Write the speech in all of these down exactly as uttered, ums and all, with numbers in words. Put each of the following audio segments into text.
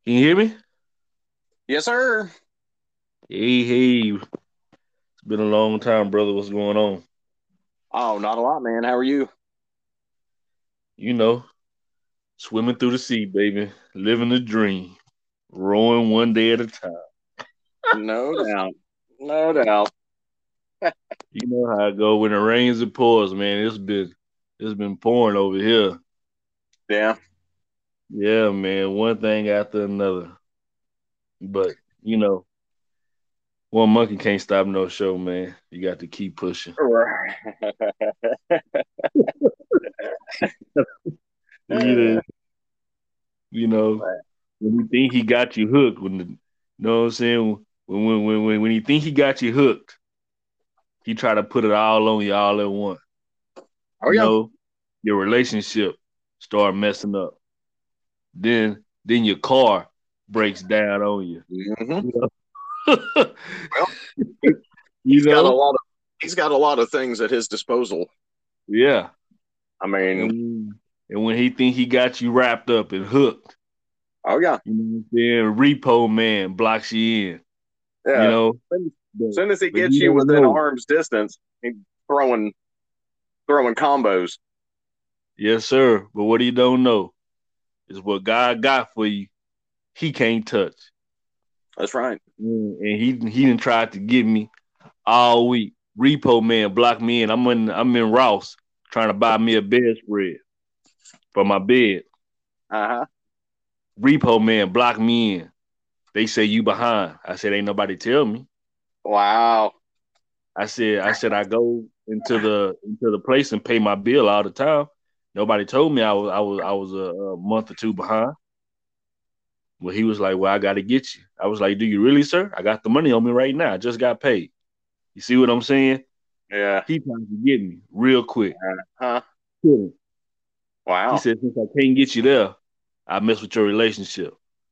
Can you hear me? Yes, sir. Hey, hey. It's been a long time, brother. What's going on? Oh, not a lot, man. How are you? You know, swimming through the sea, baby. Living the dream. Rowing one day at a time. No doubt. No doubt. You know how it go when it rains it pours, man. It's been it's been pouring over here. Yeah. Yeah, man. One thing after another. But, you know, one monkey can't stop no show, man. You got to keep pushing. Right. You know, you know, when you think he got you hooked, when the, you know what I'm saying? When when when when, when you think he got you hooked, he try to put it all on you all at once. Oh, You yeah. know, your relationship start messing up. Then then your car breaks down on you. hmm You know, Well, he, you he's got a know? lot of he's got a lot of things at his disposal. Yeah. I mean, And, and when he think he got you wrapped up and hooked, oh yeah, you know what I'm saying? Repo man blocks you in. You yeah. know, As but soon as he but gets you you don't within know. arm's distance, he's throwing throwing combos. Yes, sir. But what he don't know is what God got for you. He can't touch. That's right. Mm, And he he didn't try to get me all week. Repo man blocked me in. I'm in I'm in Ross trying to buy me a bedspread for my bed. Uh huh. Repo man blocked me in. They say you behind. I said ain't nobody tell me. Wow. I said I said I go into the into the place and pay my bill all the time. Nobody told me I was I was I was a, a month or two behind. Well, he was like, "Well, I got to get you." I was like, "Do you really, sir? I got the money on me right now. I just got paid." You see what I'm saying? Yeah. He trying to get me real quick. Uh huh. He Wow. said, "Since I can't get you there, I mess with your relationship."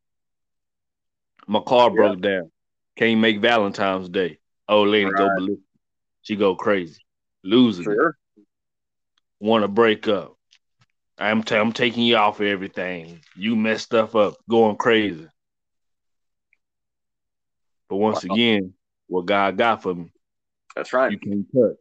My car Yeah. broke down. Can't make Valentine's Day. Old lady go Right. ballistic. She go crazy, losing it. Sure. Want to break up. I'm t- I'm taking you off of everything. You messed stuff up, going crazy. But once Wow. again, what God got for me, That's right. you can't touch.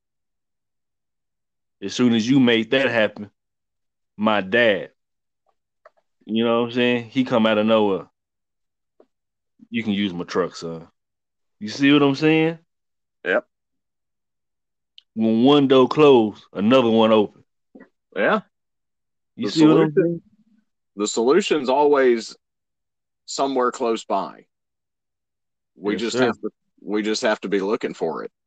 As soon as you made that happen, my dad, you know what I'm saying? He come out of nowhere. You can use my truck, son. You see what I'm saying? Yep. When one door closed, another one open. Yeah. You The see what I'm solution. saying? The solution's always somewhere close by. We Yes, just sir. have to we just have to be looking for it.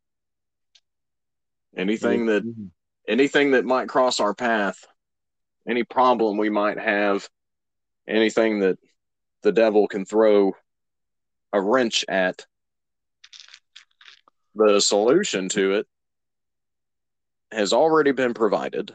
Yes. Anything that Sir. anything that might cross our path, any problem we might have, anything that the devil can throw a wrench at, the solution to it has already been provided.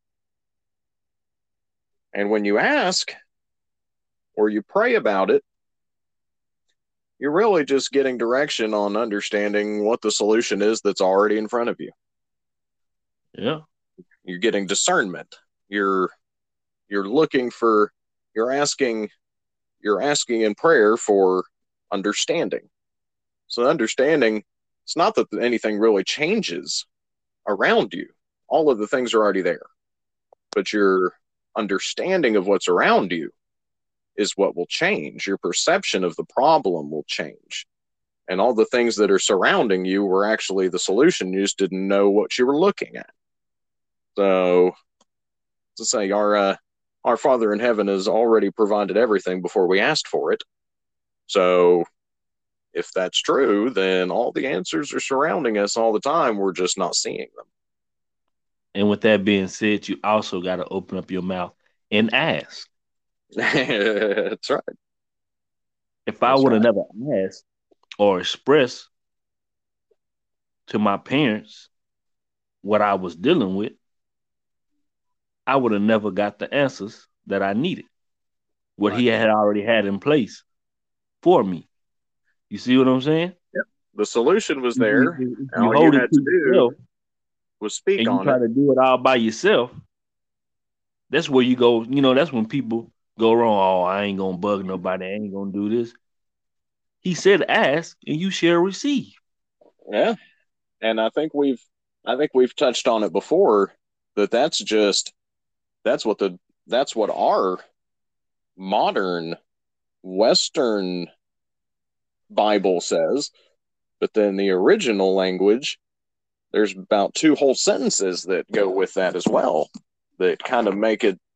And when you ask or you pray about it, you're really just getting direction on understanding what the solution is that's already in front of you. Yeah. You're getting discernment. You're you're looking for you're asking you're asking in prayer for understanding. So understanding, it's not that anything really changes around you. All of the things are already there. But your understanding of what's around you is what will change. Your perception of the problem will change. And all the things that are surrounding you were actually the solution. You just didn't know what you were looking at. So, to say, our uh, our Father in heaven has already provided everything before we asked for it. So, if that's true, then all the answers are surrounding us all the time. We're just not seeing And with that being said, you also got to open up your mouth and ask. them. That's right. If I That's would have right. never asked or expressed to my parents what I was dealing with, I would have never got the answers that I needed. What Right. he had already had in place for me. You see what I'm saying? Yep. The solution was If you, there. if you All you hold it had to to do yourself was speak and you on try it. to do it all by yourself, that's where you go. You know, that's when people go wrong. Oh, I ain't gonna bug nobody. I ain't gonna do this. He said, "Ask and you shall receive." Yeah, and I think we've I think we've touched on it before that that's just that's what the that's what our modern Western Bible says, but then the original language, there's about two whole sentences that go with that as well that kind of make it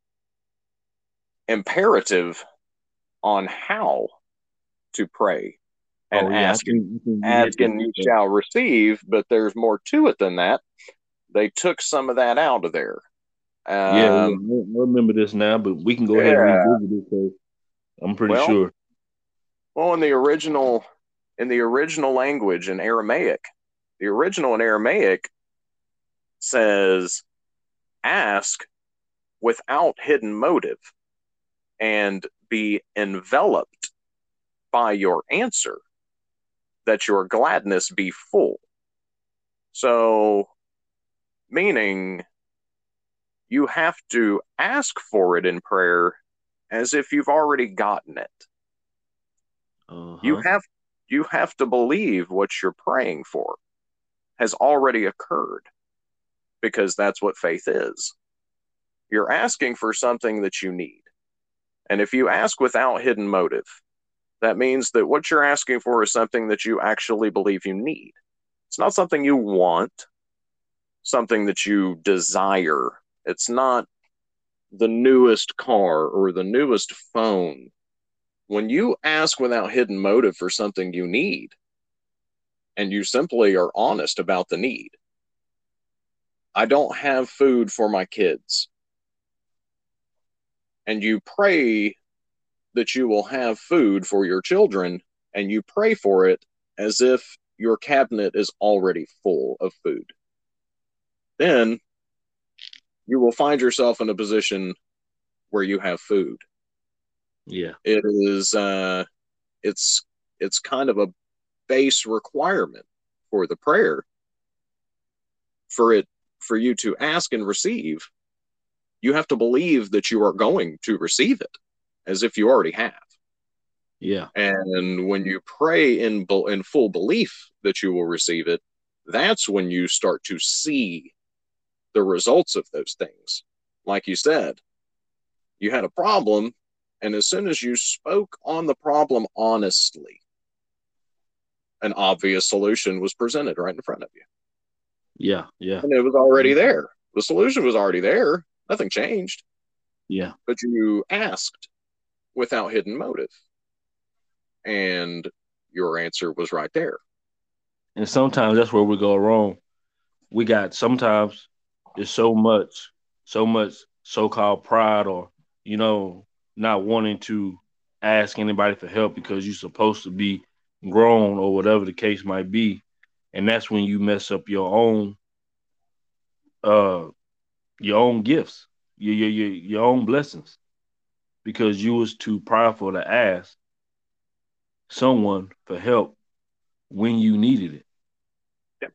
imperative on how to pray and Oh yeah, I ask think, I think you hit ask and you the. shall receive, but there's more to it than that. They took some of that out of there. Yeah, yeah. Um, I remember this now, but we can go ahead and yeah. revisit it because I'm pretty Well, sure. well, in the original in the original language in Aramaic, the original in Aramaic says ask without hidden motive and be enveloped by your answer, that your gladness be full. So, meaning you have to ask for it in prayer as if you've already gotten it. Uh You huh. have you have to believe what you're praying for has already occurred because that's what faith is. You're asking for something that you need. And if you ask without hidden motive, that means that what you're asking for is something that you actually believe you need. It's not something you want, something that you desire. It's not the newest car or the newest phone. When you ask without hidden motive for something you need, and you simply are honest about the need, I don't have food for my kids, and you pray that you will have food for your children, and you pray for it as if your cabinet is already full of food, then you will find yourself in a position where you have food. Yeah. It is uh it's it's kind of a base requirement for the prayer for it for you to ask and receive. You have to believe that you are going to receive it as if you already have. Yeah. And when you pray in in full belief that you will receive it, that's when you start to see the results of those things. Like you said, you had a problem, and as soon as you spoke on the problem honestly, an obvious solution was presented right in front of you. Yeah. Yeah. And it was already there. The solution was already there. Nothing changed. Yeah. But you asked without hidden motive. And your answer was right there. And sometimes that's where we go wrong. We got sometimes it's so much, so much so-called pride, or you know, not wanting to ask anybody for help because you're supposed to be grown or whatever the case might be, and that's when you mess up your own, uh, your own gifts, your your your, your own blessings because you was too prideful to ask someone for help when you needed it. Yeah.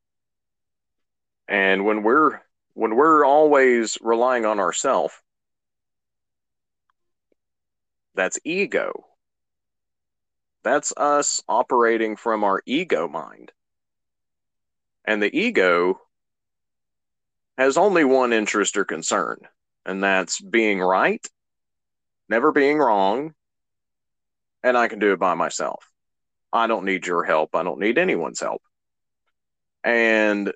And when we're when we're always relying on ourselves, that's ego. That's us operating from our ego mind. And the ego has only one interest or concern, and that's being right, never being wrong, and I can do it by myself. I don't need your help. I don't need anyone's help. And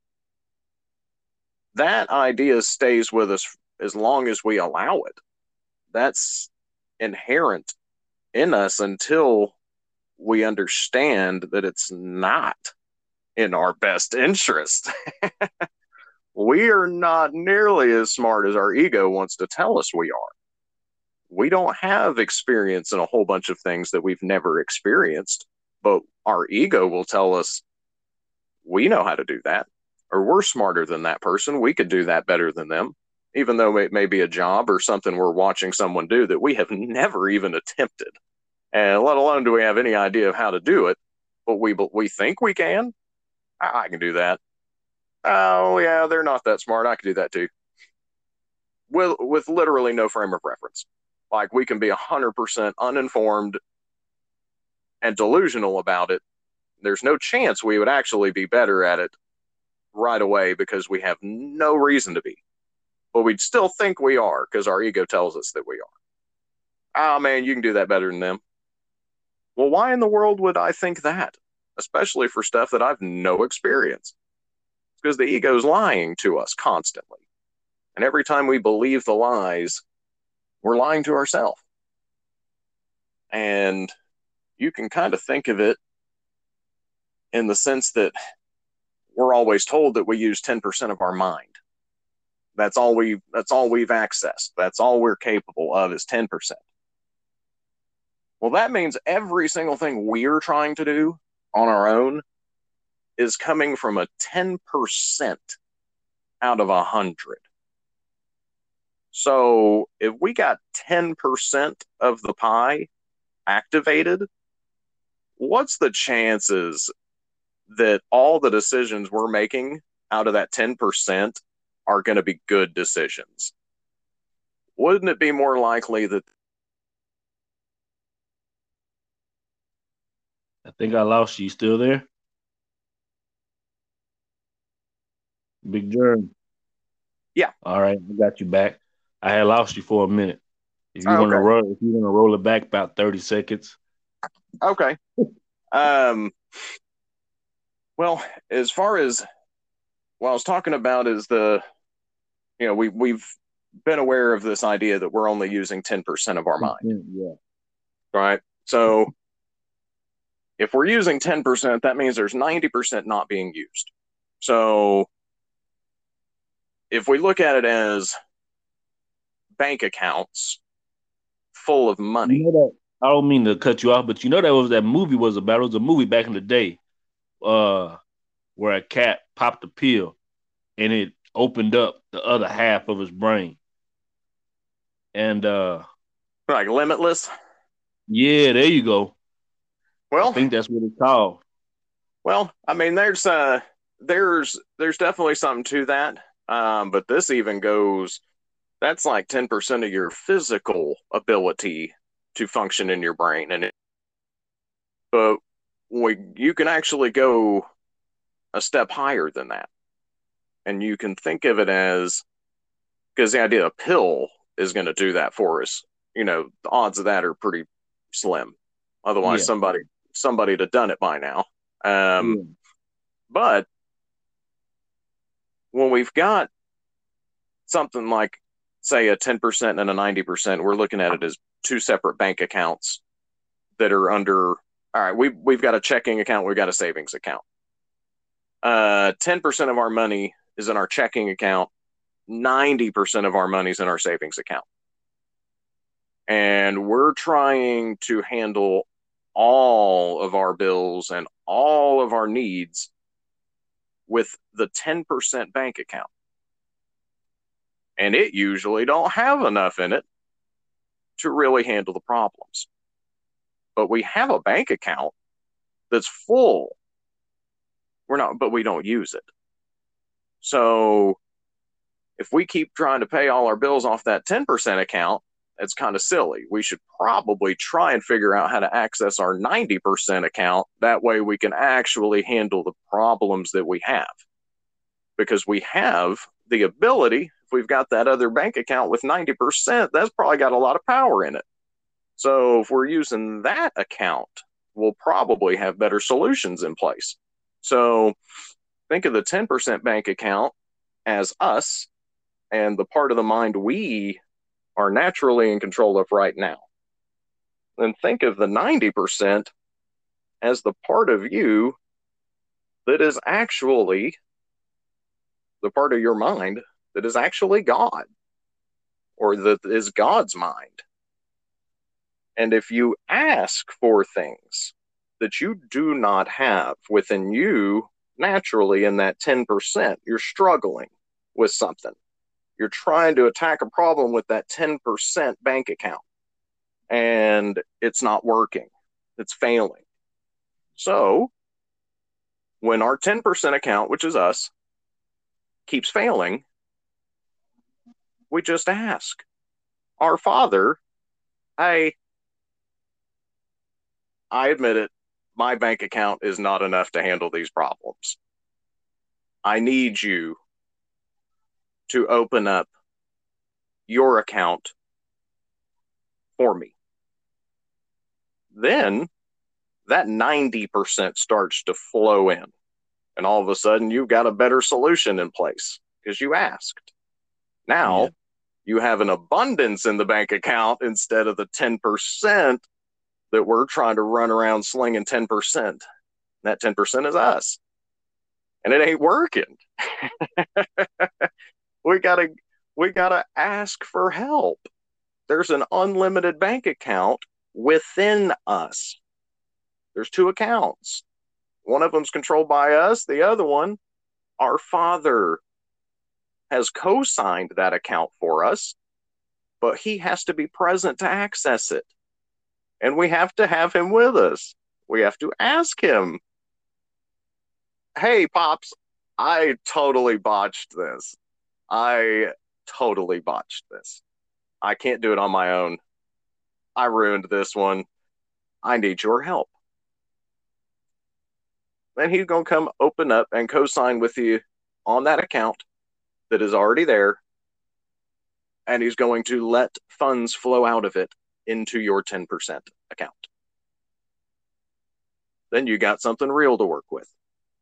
that idea stays with us as long as we allow it. That's inherent in us until we understand that it's not in our best interest. We are not nearly as smart as our ego wants to tell us we are. We don't have experience in a whole bunch of things that we've never experienced, but our ego will tell us we know how to do that, or we're smarter than that person. We could do that better than them, even though it may be a job or something we're watching someone do that we have never even attempted. And let alone do we have any idea of how to do it, but we we think we can. I, I can do that. Oh yeah, they're not that smart. I can do that too. with with literally no frame of reference. Like we can be one hundred percent uninformed and delusional about it. There's no chance we would actually be better at it right away because we have no reason to be. But we'd still think we are because our ego tells us that we are. Oh man, you can do that better than them. Well, why in the world would I think that? Especially for stuff that I've no experience. It's because the ego's lying to us constantly. And every time we believe the lies, we're lying to ourselves. And you can kind of think of it in the sense that we're always told that we use ten percent of our mind. That's all we that's all we've accessed. That's all we're capable of is ten percent. Well, that means every single thing we're trying to do on our own is coming from a ten percent out of one hundred. So if we got ten percent of the pie activated, what's the chances that all the decisions we're making out of that ten percent are going to be good decisions? Wouldn't it be more likely that... I think I lost you. You still there? Big Jerm. Yeah. All right, I got you back. I had lost you for a minute. If you Okay. want to roll, if you want to roll it back about thirty seconds. Okay. um. Well, as far as what I was talking about is the, you know, we we've been aware of this idea that we're only using ten percent of our mind. Yeah. Right. So if we're using ten percent, that means there's ninety percent not being used. So if we look at it as bank accounts full of money. You know that, I don't mean to cut you off, but you know that was that movie was about. It was a movie back in the day, uh, where a cat popped a pill, and it opened up the other half of his brain, and uh, like Limitless. Yeah, there you go. Well, I think that's what it's called. Well, I mean, there's uh, there's there's definitely something to that. Um, but this even goes. That's like ten percent of your physical ability to function in your brain, and it, but we, you can actually go a step higher than that, and you can think of it as, because the idea of a pill is going to do that for us. You know, the odds of that are pretty slim. Otherwise, Yeah. somebody somebody'd have done it by now. Um, Yeah. But when we've got something like, say, a ten percent and a ninety percent, we're looking at it as two separate bank accounts that are under, all right, we've, we've got a checking account, we've got a savings account. Uh, ten percent of our money is in our checking account, ninety percent of our money is in our savings account. And we're trying to handle all of our bills and all of our needs with the ten percent bank account. And it usually don't have enough in it to really handle the problems. But we have a bank account that's full. We're not, but we don't use it. So if we keep trying to pay all our bills off that ten percent account, it's kind of silly. We should probably try and figure out how to access our ninety percent account. That way we can actually handle the problems that we have. Because we have the ability, if we've got that other bank account with ninety percent, that's probably got a lot of power in it. So if we're using that account, we'll probably have better solutions in place. So think of the ten percent bank account as us and the part of the mind we are naturally in control of right now. Then think of the ninety percent as the part of you that is actually the part of your mind that is actually God, or that is God's mind. And if you ask for things that you do not have within you naturally in that ten percent, you're struggling with something. You're trying to attack a problem with that ten percent bank account, and it's not working. It's failing. So when our ten percent account, which is us, keeps failing, We just ask our Father, hey, I admit it, my bank account is not enough to handle these problems. I need you to open up your account for me. Then that ninety percent starts to flow in. And all of a sudden, you've got a better solution in place because you asked. Now, yeah. you have an abundance in the bank account instead of the ten percent that we're trying to run around slinging ten percent. That ten percent is us. And it ain't working. we gotta we gotta ask for help. There's an unlimited bank account within us. There's two accounts. One of them's controlled by us. The other one, our Father has co-signed that account for us, but he has to be present to access it. And we have to have him with us. We have to ask him, hey, Pops, I totally botched this. I totally botched this. I can't do it on my own. I ruined this one. I need your help. Then he's going to come open up and co-sign with you on that account that is already there. And he's going to let funds flow out of it into your ten percent account. Then you got something real to work with.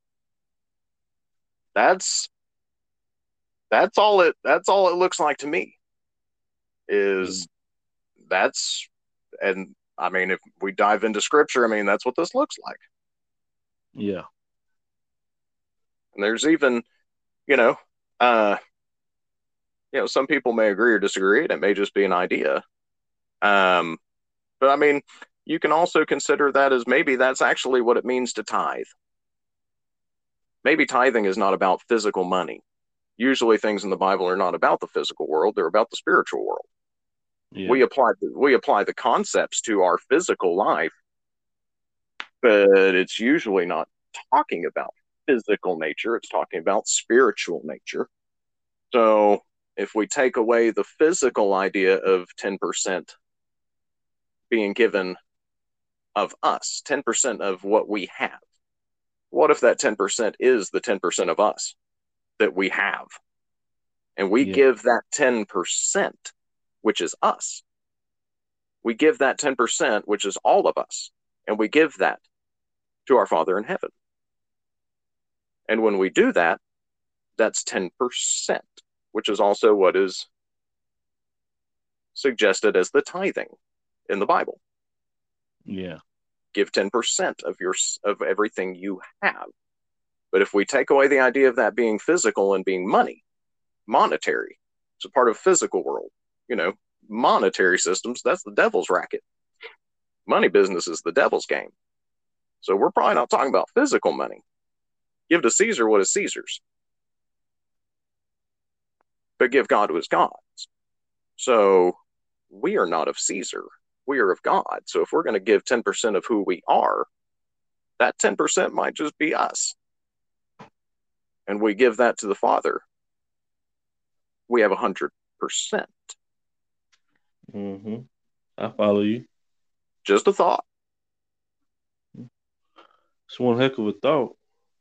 That's that's all it that's all it looks like to me. Is mm. that's and I mean, if we dive into scripture, I mean, that's what this looks like. Yeah. And there's even, you know, uh, you know, some people may agree or disagree, and it may just be an idea. Um, but I mean, you can also consider that as maybe that's actually what it means to tithe. Maybe tithing is not about physical money. Usually things in the Bible are not about the physical world, they're about the spiritual world. Yeah. We apply the, we apply the concepts to our physical life, but it's usually not talking about physical nature, it's talking about spiritual nature. So if we take away the physical idea of ten percent being given of us, ten percent of what we have, what if that ten percent is the ten percent of us that we have? And we yeah. give that ten percent, which is us. We give that ten percent, which is all of us. And we give that to our Father in heaven. And when we do that, that's ten percent, which is also what is suggested as the tithing in the Bible. Yeah. Give ten percent of your of everything you have. But if we take away the idea of that being physical and being money, monetary, it's a part of physical world. You know, monetary systems, that's the devil's racket. Money business is the devil's game. So we're probably not talking about physical money. Give to Caesar what is Caesar's. But give God what is God's. So we are not of Caesar. We are of God. So if we're going to give ten percent of who we are, that ten percent might just be us. And we give that to the Father. We have one hundred percent. Mm-hmm. I follow you. Just a thought. It's one heck of a thought.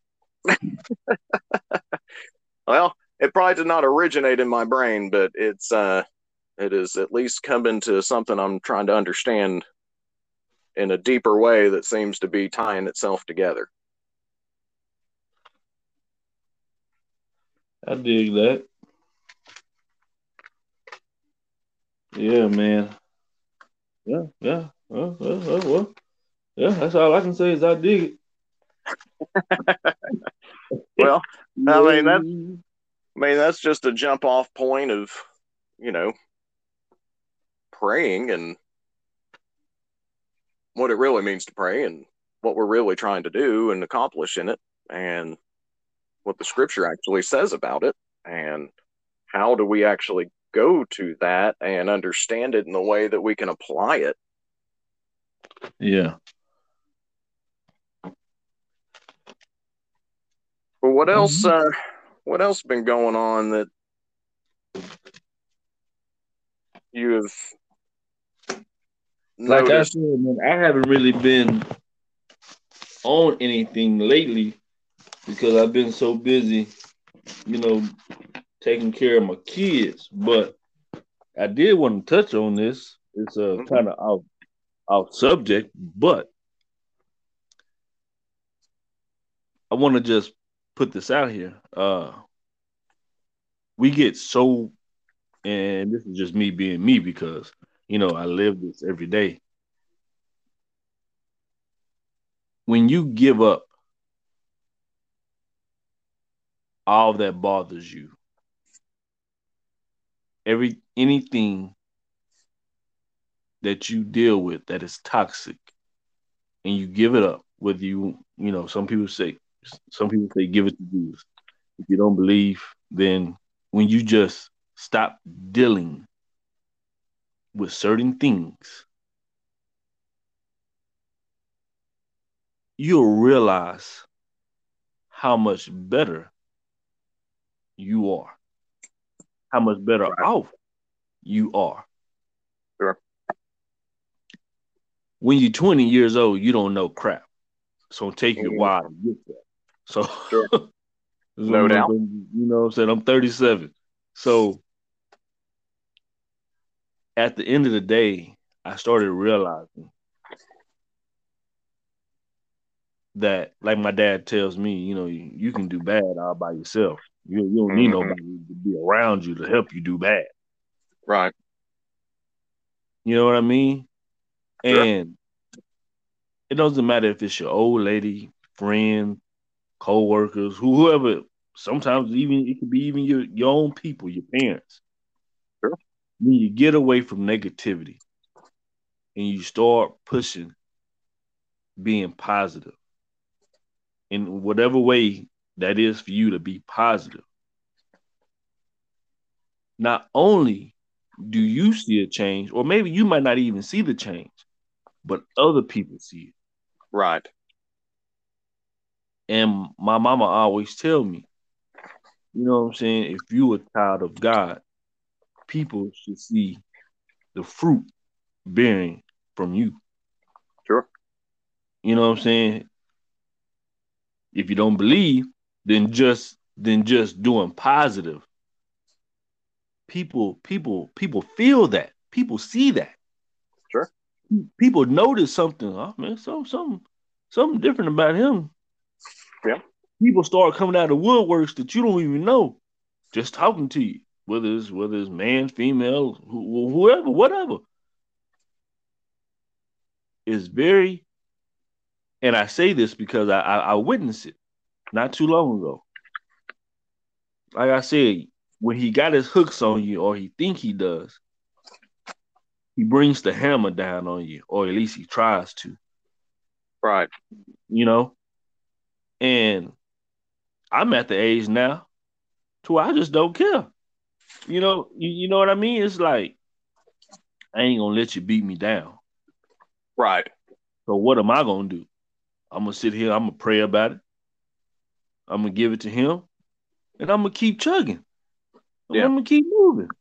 Well, it probably did not originate in my brain, but it's uh, it is at least come into something I'm trying to understand in a deeper way that seems to be tying itself together. I dig that. Yeah, man. Yeah, yeah. Well, well, well, well. Yeah, that's all I can say is I dig it. Well, I mean that. I mean that's just a jump off point of, you know, praying and what it really means to pray and what we're really trying to do and accomplish in it and what the scripture actually says about it and how do we actually go to that and understand it in a way that we can apply it. Yeah. But what else? Uh, what else been going on that you've Like I noticed. said, man, I haven't really been on anything lately because I've been so busy, you know, taking care of my kids. But I did want to touch on this. It's a uh, Mhm. kind of off off subject, but I want to just put this out here. Uh, we get so, and this is just me being me because you know I live this every day. When you give up all that bothers you, every anything that you deal with that is toxic, and you give it up, whether you you know some people say some people say give it to Jesus. If you don't believe, then when you just stop dealing with certain things, you'll realize how much better you are, how much better Right. off you are. Sure. When you're twenty years old, you don't know crap. It's gonna take you a Mhm. while to get there. So, Sure. No you doubt. know what I'm saying? I'm thirty-seven. So at the end of the day, I started realizing that, like my dad tells me, you know, you, you can do bad all by yourself. You, you don't need Hmm. nobody to be around you to help you do bad. Right. You know what I mean? Sure. And it doesn't matter if it's your old lady, friend, co-workers, whoever. Sometimes even it could be even your, your own people, your parents. Sure. When you get away from negativity and you start pushing being positive in whatever way that is for you to be positive, not only do you see a change, or maybe you might not even see the change, but other people see it. Right. And my mama always tell me, you know what I'm saying, if you a child of God, people should see the fruit bearing from you. Sure. You know what I'm saying? If you don't believe, then just then just doing positive. People, people, people feel that. People see that. Sure. People notice something. Oh man, some something something different about him. Yeah. People start coming out of the woodworks that you don't even know, just talking to you. Whether it's whether it's man, female, who, whoever, whatever. It's very, and I say this because I, I I witnessed it not too long ago. Like I said, when he got his hooks on you, or he think he does, he brings the hammer down on you, or at least he tries to. Right. You know, and I'm at the age now to where I just don't care. You know, you, you know what I mean? It's like I ain't gonna let you beat me down. Right. So what am I gonna do? I'm gonna sit here. I'm gonna pray about it. I'm gonna give it to him, and I'm gonna keep chugging. I'm Yeah. gonna keep moving.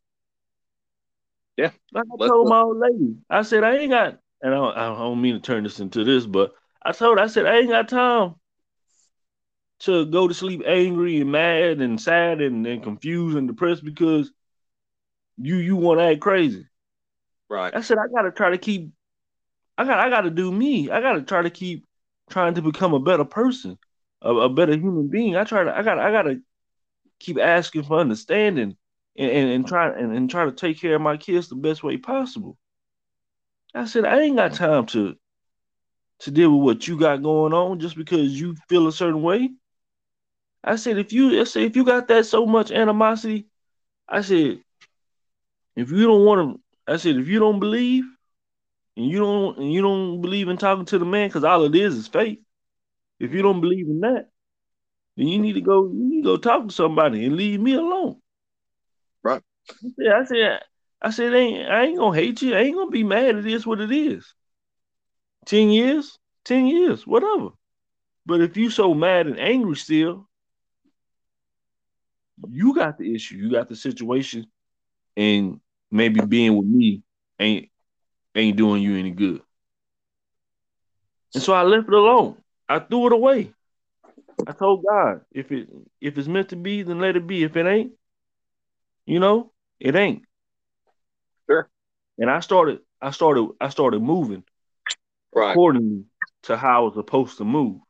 Yeah. Like I Let told the. my old lady, I said I ain't got, and I don't, I don't mean to turn this into this, but I told her, I said I ain't got time to go to sleep angry and mad and sad and, and confused and depressed because you you want to act crazy. Right. I said I gotta try to keep, I got I gotta do me. I gotta try to keep trying to become a better person, a, a better human being. I try to I got I gotta keep asking for understanding and, and, and try and, and try to take care of my kids the best way possible. I said I ain't got time to to deal with what you got going on just because you feel a certain way. I said if you I said if you got that so much animosity, I said if you don't want to, I said if you don't believe and you don't and you don't believe in talking to the man because all it is is faith. If you don't believe in that, then you need to go you need to go talk to somebody and leave me alone. Right. I said I said I said ain't I ain't gonna hate you. I ain't gonna be mad. It is what it is. Ten years, ten years, whatever. But if you so mad and angry still, you got the issue. You got the situation, and maybe being with me ain't ain't doing you any good. And so I left it alone. I threw it away. I told God, if it if it's meant to be, then let it be. If it ain't, you know, it ain't. Sure. And I started I started I started moving Right. accordingly to how I was supposed to move.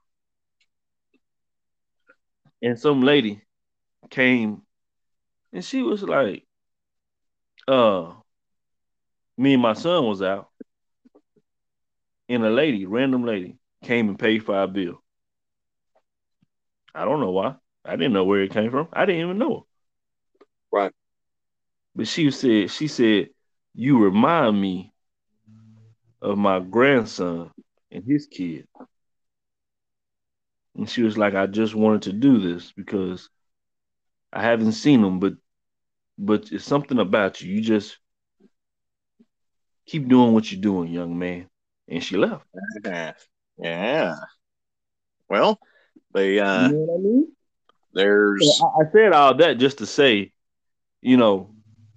And some lady came and she was like, uh, me and my son was out, and a lady, random lady, came and paid for our bill. I don't know why. I didn't know where it came from. I didn't even know her. Right. But she said, she said, you remind me of my grandson and his kid. And she was like, I just wanted to do this because I haven't seen them, but but it's something about you. You just keep doing what you're doing, young man. And she left. Yeah. Yeah. Well, they You uh know what I mean? So there's I, I said all that just to say, you know,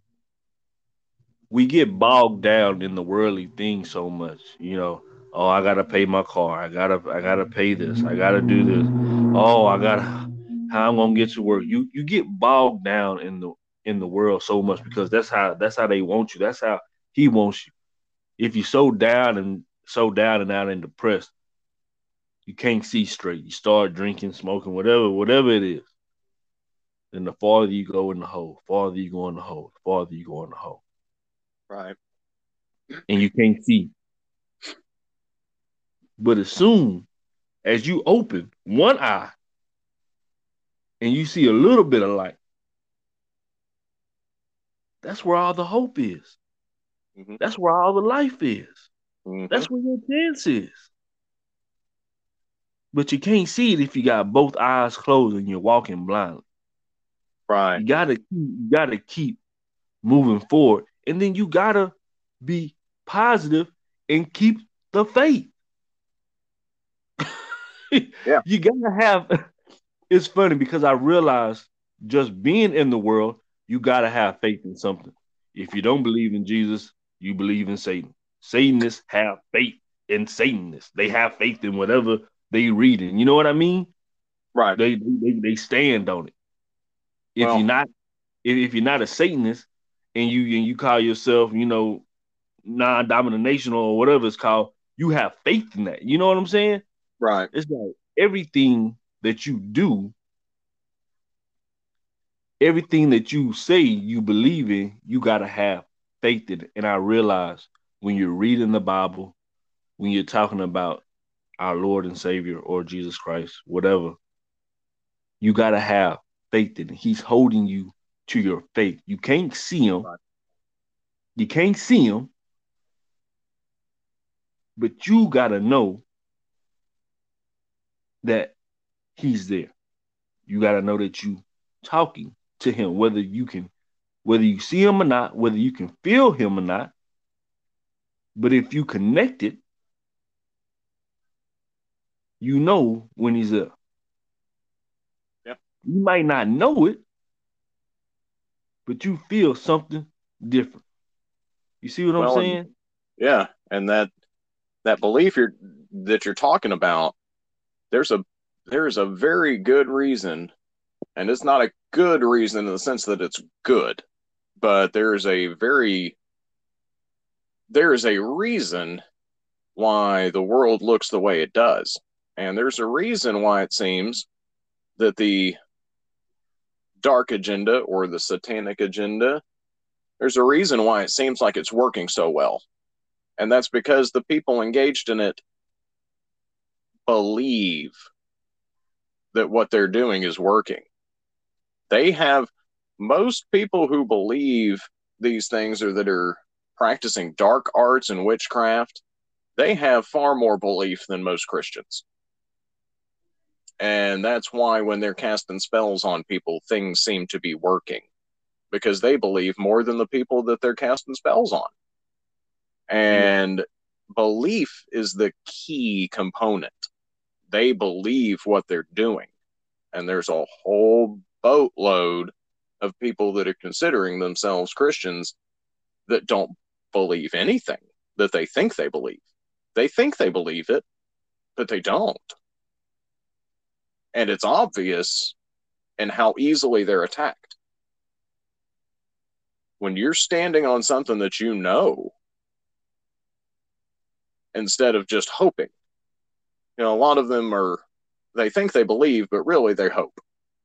we get bogged down in the worldly things so much. You know, oh, I gotta pay my car. I gotta, I gotta pay this. I gotta do this. Oh, I gotta. How I'm gonna get to work? You you get bogged down in the in the world so much because that's how that's how they want you. That's how he wants you. If you're so down and so down and out and depressed, you can't see straight. You start drinking, smoking, whatever, whatever it is. Then the farther you go in the hole, farther you go in the hole, farther you go in the hole, right. and you can't see. But as soon as you open one eye and you see a little bit of light, that's where all the hope is. Mm-hmm. That's where all the life is. Mm-hmm. That's where your chance is. But you can't see it if you got both eyes closed and you're walking blindly. Right. You gotta keep, you gotta keep moving forward, and then you gotta be positive and keep the faith. Yeah. You gotta have. It's funny because I realized just being in the world, you gotta have faith in something. If you don't believe in Jesus, you believe in Satan. Satanists have faith in Satanists. They have faith in whatever they reading. You know what I mean? Right. They they they stand on it. If Well, you're not if, if you're not a Satanist and you and you call yourself, you know, non-dominational or whatever it's called, you have faith in that. You know what I'm saying? right. It's like everything that you do, everything that you say you believe in, you gotta have faith in it. And I realize when you're reading the Bible, when you're talking about our Lord and Savior or Jesus Christ, whatever, you gotta have faith in it. He's holding you to your faith. You can't see him. Right. You can't see him, but you gotta know that he's there. You got to know that you talking to him, whether you can, whether you see him or not, whether you can feel him or not. But if you connect it, you know when he's there. Yeah. You might not know it, but you feel something different. You see what I'm Well, and saying? yeah, and that that belief you're that you're talking about, there's a there's a very good reason, and it's not a good reason in the sense that it's good, but there's a very there's a reason why the world looks the way it does. And there's a reason why it seems that the dark agenda or the satanic agenda, there's a reason why it seems like it's working so well. And that's because the people engaged in it believe that what they're doing is working. They have most people who believe these things or that are practicing dark arts and witchcraft, they have far more belief than most Christians. And that's why when they're casting spells on people, things seem to be working because they believe more than the people that they're casting spells on. And belief is the key component. They believe what they're doing. And there's a whole boatload of people that are considering themselves Christians that don't believe anything that they think they believe. They think they believe it, but they don't. And it's obvious in how easily they're attacked. When you're standing on something that you know, instead of just hoping, you know, a lot of them are, they think they believe, but really they hope.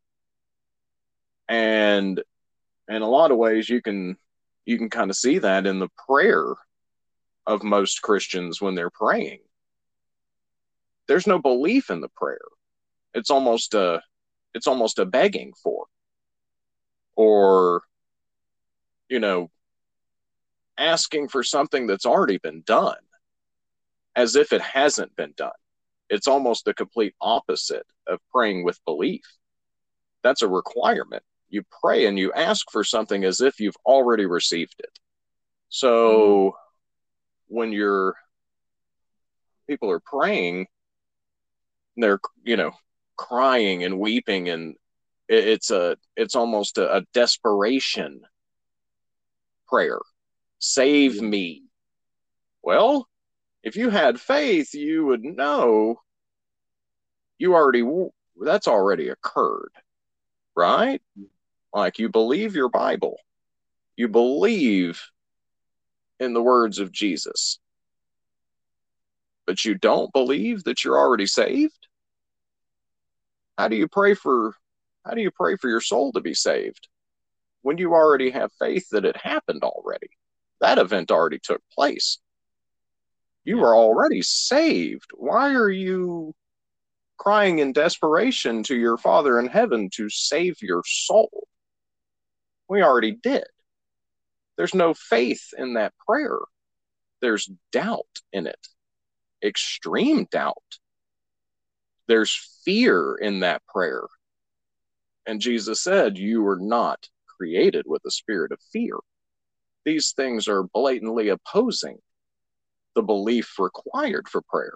And in a lot of ways, you can you can kind of see that in the prayer of most Christians when they're praying. There's no belief in the prayer. It's almost a it's almost a begging for, or, you know, asking for something that's already been done, as if it hasn't been done. It's almost the complete opposite of praying with belief. That's a requirement. You pray and you ask for something as if you've already received it. So when you're people are praying, they're, you know, crying and weeping, and it's a it's almost a, a desperation prayer. Save me. Well, if you had faith, you would know you already that's already occurred, right? Like, you believe your Bible, you believe in the words of Jesus, but you don't believe that you're already saved. How do you pray for how do you pray for your soul to be saved when you already have faith that it happened already? That event already took place. You are already saved. Why are you crying in desperation to your Father in heaven to save your soul? We already did. There's no faith in that prayer. There's doubt in it, extreme doubt. There's fear in that prayer. And Jesus said, you were not created with a spirit of fear. These things are blatantly opposing the belief required for prayer.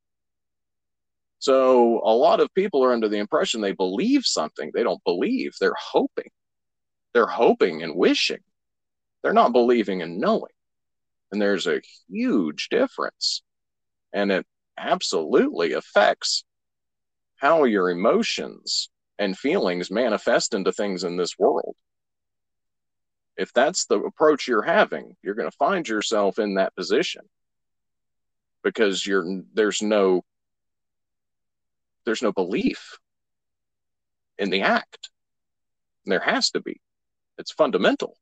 So a lot of people are under the impression they believe something. They don't believe. They're hoping. They're hoping and wishing. They're not believing and knowing. And there's a huge difference. And it absolutely affects how your emotions and feelings manifest into things in this world. If that's the approach you're having, you're going to find yourself in that position, because you're there's no there's no belief in the act. There has to be. It's fundamental.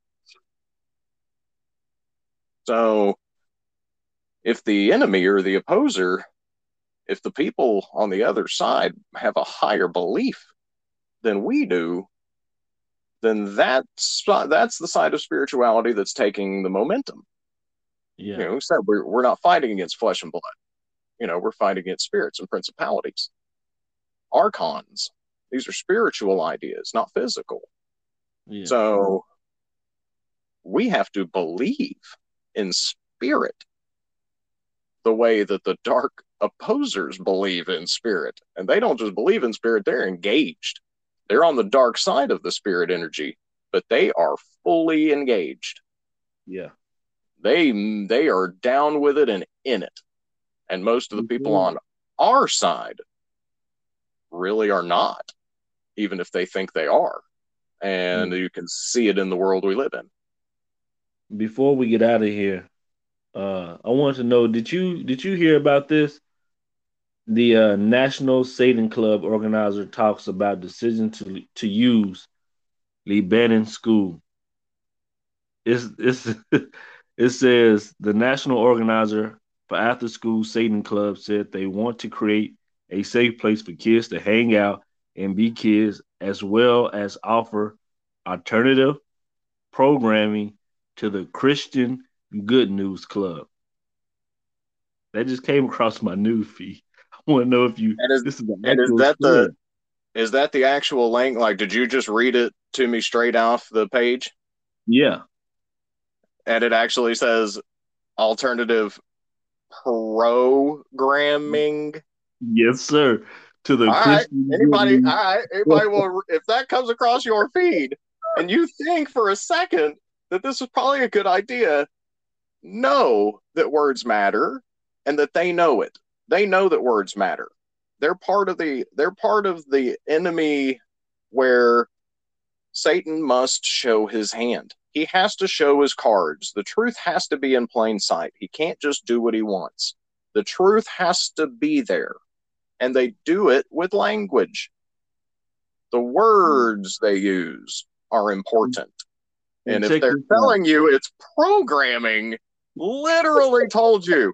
So if the enemy or the opposer, if the people on the other side have a higher belief than we do, then that's that's the side of spirituality that's taking the momentum. Yeah. You know, we said we're we're not fighting against flesh and blood. You know, we're fighting against spirits and principalities, archons. These are spiritual ideas, not physical. Yeah. So we have to believe in spirit the way that the dark opposers believe in spirit. And they don't just believe in spirit, they're engaged. They're on the dark side of the spirit energy, but they are fully engaged. Yeah. They they are down with it and in it. And most of the people mm-hmm. on our side really are not, even if they think they are. And mm-hmm. you can see it in the world we live in. Before we get out of here, uh, I want to know, did you did you hear about this? The uh, National Satan Club organizer talks about decision to to use Lebanon school. It's, it's, it says the national organizer for After School Satan Club said they want to create a safe place for kids to hang out and be kids, as well as offer alternative programming to the Christian Good News Club. That just came across my news feed. I want to know if you. And is, this is, and is that story. the is that the actual link? Like, did you just read it to me straight off the page? Yeah. And it actually says alternative programming. Yes, sir. To the all Christian. Right. Anybody, all right. Anybody will. If that comes across your feed, and you think for a second that this is probably a good idea know that words matter and that they know it. They know that words matter. They're part of the they're part of the enemy where Satan must show his hand. He has to show his cards. The truth has to be in plain sight. He can't just do what he wants. The truth has to be there. And they do it with language. The words they use are important. And, and if they're telling out. you it's programming, literally told you,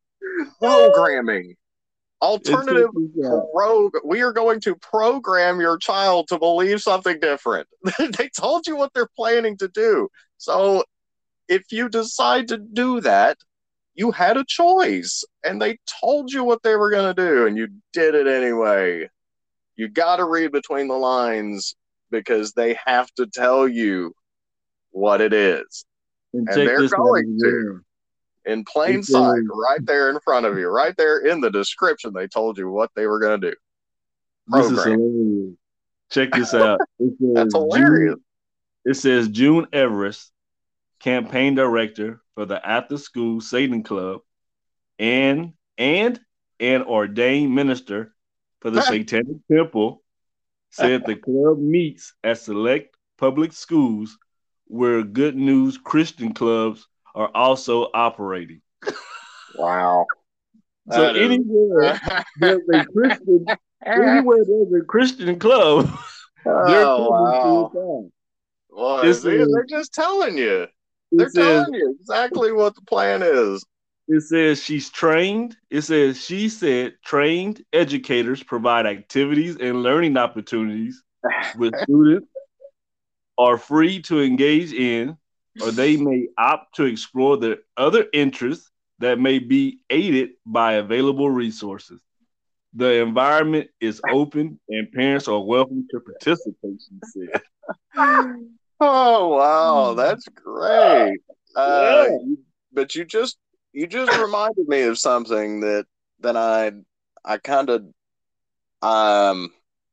programming. Alternative prog- we are going to program your child to believe something different. They told you what they're planning to do. So if you decide to do that, you had a choice. And they told you what they were going to do, and you did it anyway. You got to read between the lines because they have to tell you what it is. And, and they're going to. In plain it's sight, in, right there in front of you, right there in the description, they told you what they were going to do. Program. This is hilarious. Check this out. It says That's hilarious. June, it says June Everest, campaign director for the After School Satan Club, and and an ordained minister for the Satanic Temple, said the club meets at select public schools where Good News Christian clubs are also operating. Wow. So that anywhere is... there's a Christian, anywhere there's a Christian club, oh, wow. Well, see, they're just telling you. They're says, telling you exactly what the plan is. It says she's trained. It says she said trained educators provide activities and learning opportunities with students are free to engage in, or they may opt to explore their other interests that may be aided by available resources. The environment is open and parents are welcome to participate, she said. Oh, wow. That's great. Uh, yeah. But you just you just reminded me of something that that I I kind of um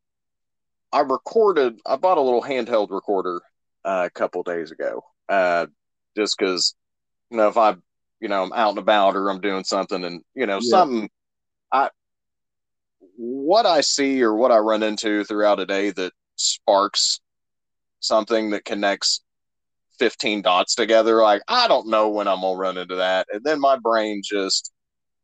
I recorded. I bought a little handheld recorder uh, a couple days ago, uh, just because you know if I you know I'm out and about or I'm doing something and you know yeah. something I what I see or what I run into throughout a day that sparks something that connects fifteen dots together. Like, I don't know when I'm going to run into that. And then my brain just,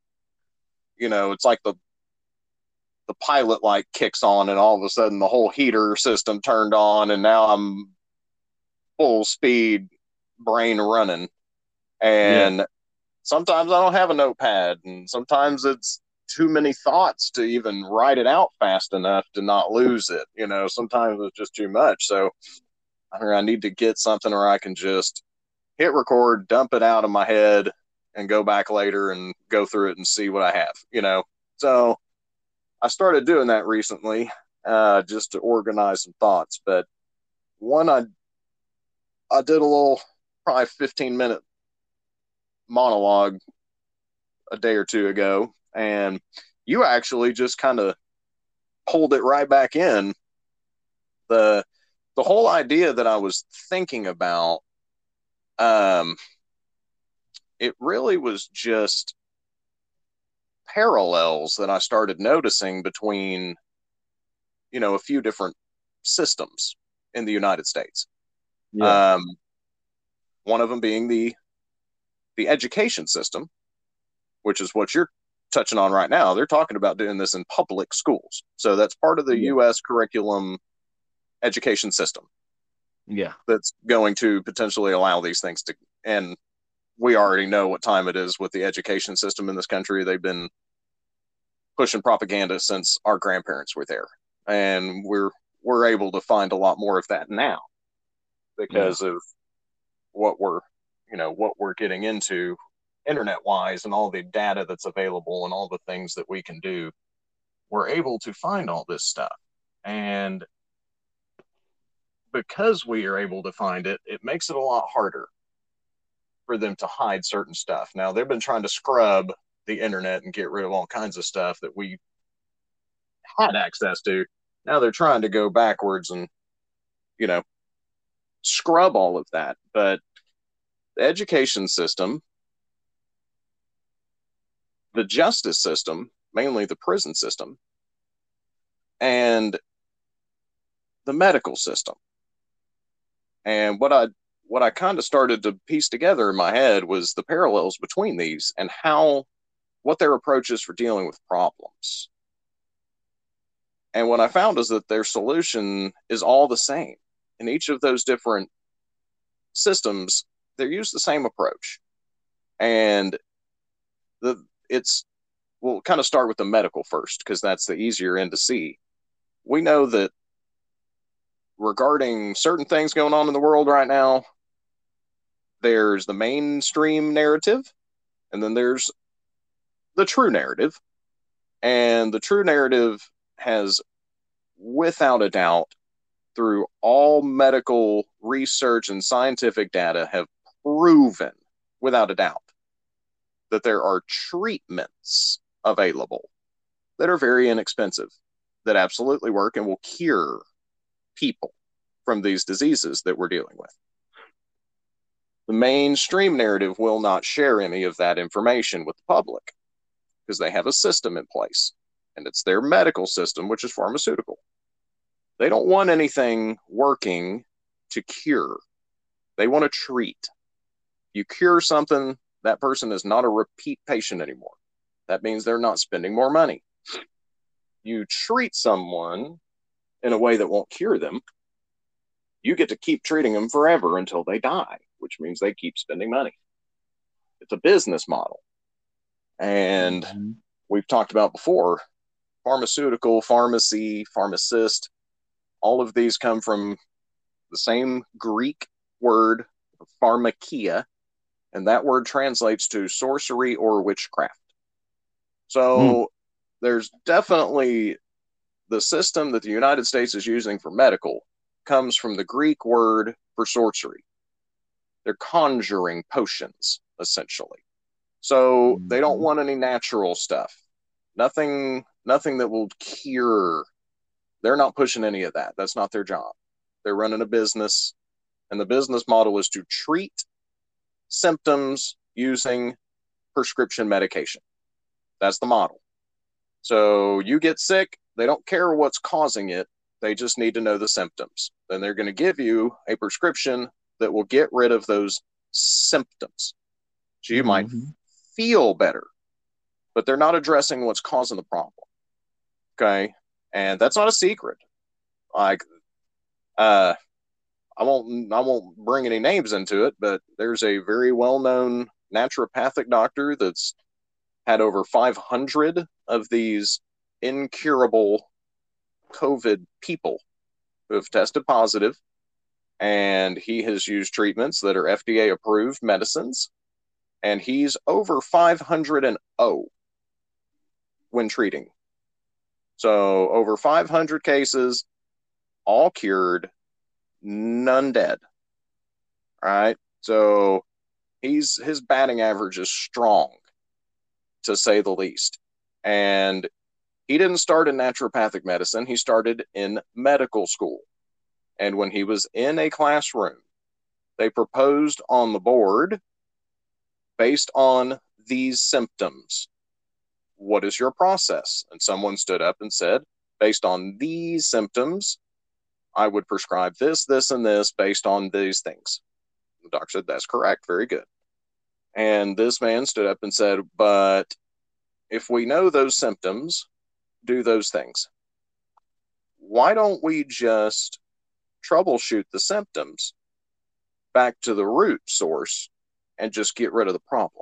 you know, it's like the, the pilot light kicks on and all of a sudden the whole heater system turned on and now I'm full speed brain running. And yeah. sometimes I don't have a notepad and sometimes it's too many thoughts to even write it out fast enough to not lose it. You know, sometimes it's just too much. So I mean, I need to get something where I can just hit record, dump it out of my head, and go back later and go through it and see what I have, you know? So I started doing that recently, uh, just to organize some thoughts. But one, I, I did a little, probably fifteen minute monologue a day or two ago, and you actually just kind of pulled it right back in. The The whole idea that I was thinking about, um, it really was just parallels that I started noticing between, you know, a few different systems in the United States. Yeah. Um, one of them being the the education system, which is what you're touching on right now. They're talking about doing this in public schools. So that's part of the yeah. U S curriculum education system. Yeah. That's going to potentially allow these things to, and we already know what time it is with the education system in this country. They've been pushing propaganda since our grandparents were there. And we're, we're able to find a lot more of that now because yeah. of what we're, you know, what we're getting into internet wise and all the data that's available and all the things that we can do. We're able to find all this stuff. And because we are able to find it, it makes it a lot harder for them to hide certain stuff. Now, they've been trying to scrub the internet and get rid of all kinds of stuff that we had access to. Now they're trying to go backwards and, you know, scrub all of that. But the education system, the justice system, mainly the prison system, and the medical system. And what I what I kind of started to piece together in my head was the parallels between these and how what their approach is for dealing with problems. And what I found is that their solution is all the same. In each of those different systems, they use the same approach. And the it's we'll kind of start with the medical first, because that's the easier end to see. We know that regarding certain things going on in the world right now, there's the mainstream narrative, and then there's the true narrative. And the true narrative has, without a doubt, through all medical research and scientific data, have proven, without a doubt, that there are treatments available that are very inexpensive, that absolutely work and will cure people from these diseases that we're dealing with. The mainstream narrative will not share any of that information with the public because they have a system in place, and it's their medical system, which is pharmaceutical. They don't want anything working to cure. They want to treat. You cure something, that person is not a repeat patient anymore. That means they're not spending more money. You treat someone in a way that won't cure them, you get to keep treating them forever until they die, which means they keep spending money. It's a business model. And mm-hmm. we've talked about before, pharmaceutical, pharmacy, pharmacist, all of these come from the same Greek word, pharmakia, and that word translates to sorcery or witchcraft. So mm. there's definitely the system that the United States is using for medical comes from the Greek word for sorcery. They're conjuring potions, essentially. So mm-hmm. they don't want any natural stuff. Nothing, nothing that will cure. They're not pushing any of that. That's not their job. They're running a business, and the business model is to treat symptoms using prescription medication. That's the model. So you get sick, they don't care what's causing it. They just need to know the symptoms. Then they're going to give you a prescription that will get rid of those symptoms. So you mm-hmm. might feel better, but they're not addressing what's causing the problem. Okay? And that's not a secret. Like, uh, I won't, I won't bring any names into it, but there's a very well-known naturopathic doctor that's had over five hundred of these incurable COVID people who have tested positive, and he has used treatments that are F D A approved medicines, and he's over five hundred and oh when treating. So over five hundred cases, all cured, none dead. All right. So he's his batting average is strong, to say the least. And he didn't start in naturopathic medicine. He started in medical school. And when he was in a classroom, they proposed on the board, based on these symptoms, what is your process? And someone stood up and said, based on these symptoms, I would prescribe this, this, and this based on these things. The doctor said, that's correct. Very good. And this man stood up and said, but if we know those symptoms, do those things, why don't we just troubleshoot the symptoms back to the root source and just get rid of the problem?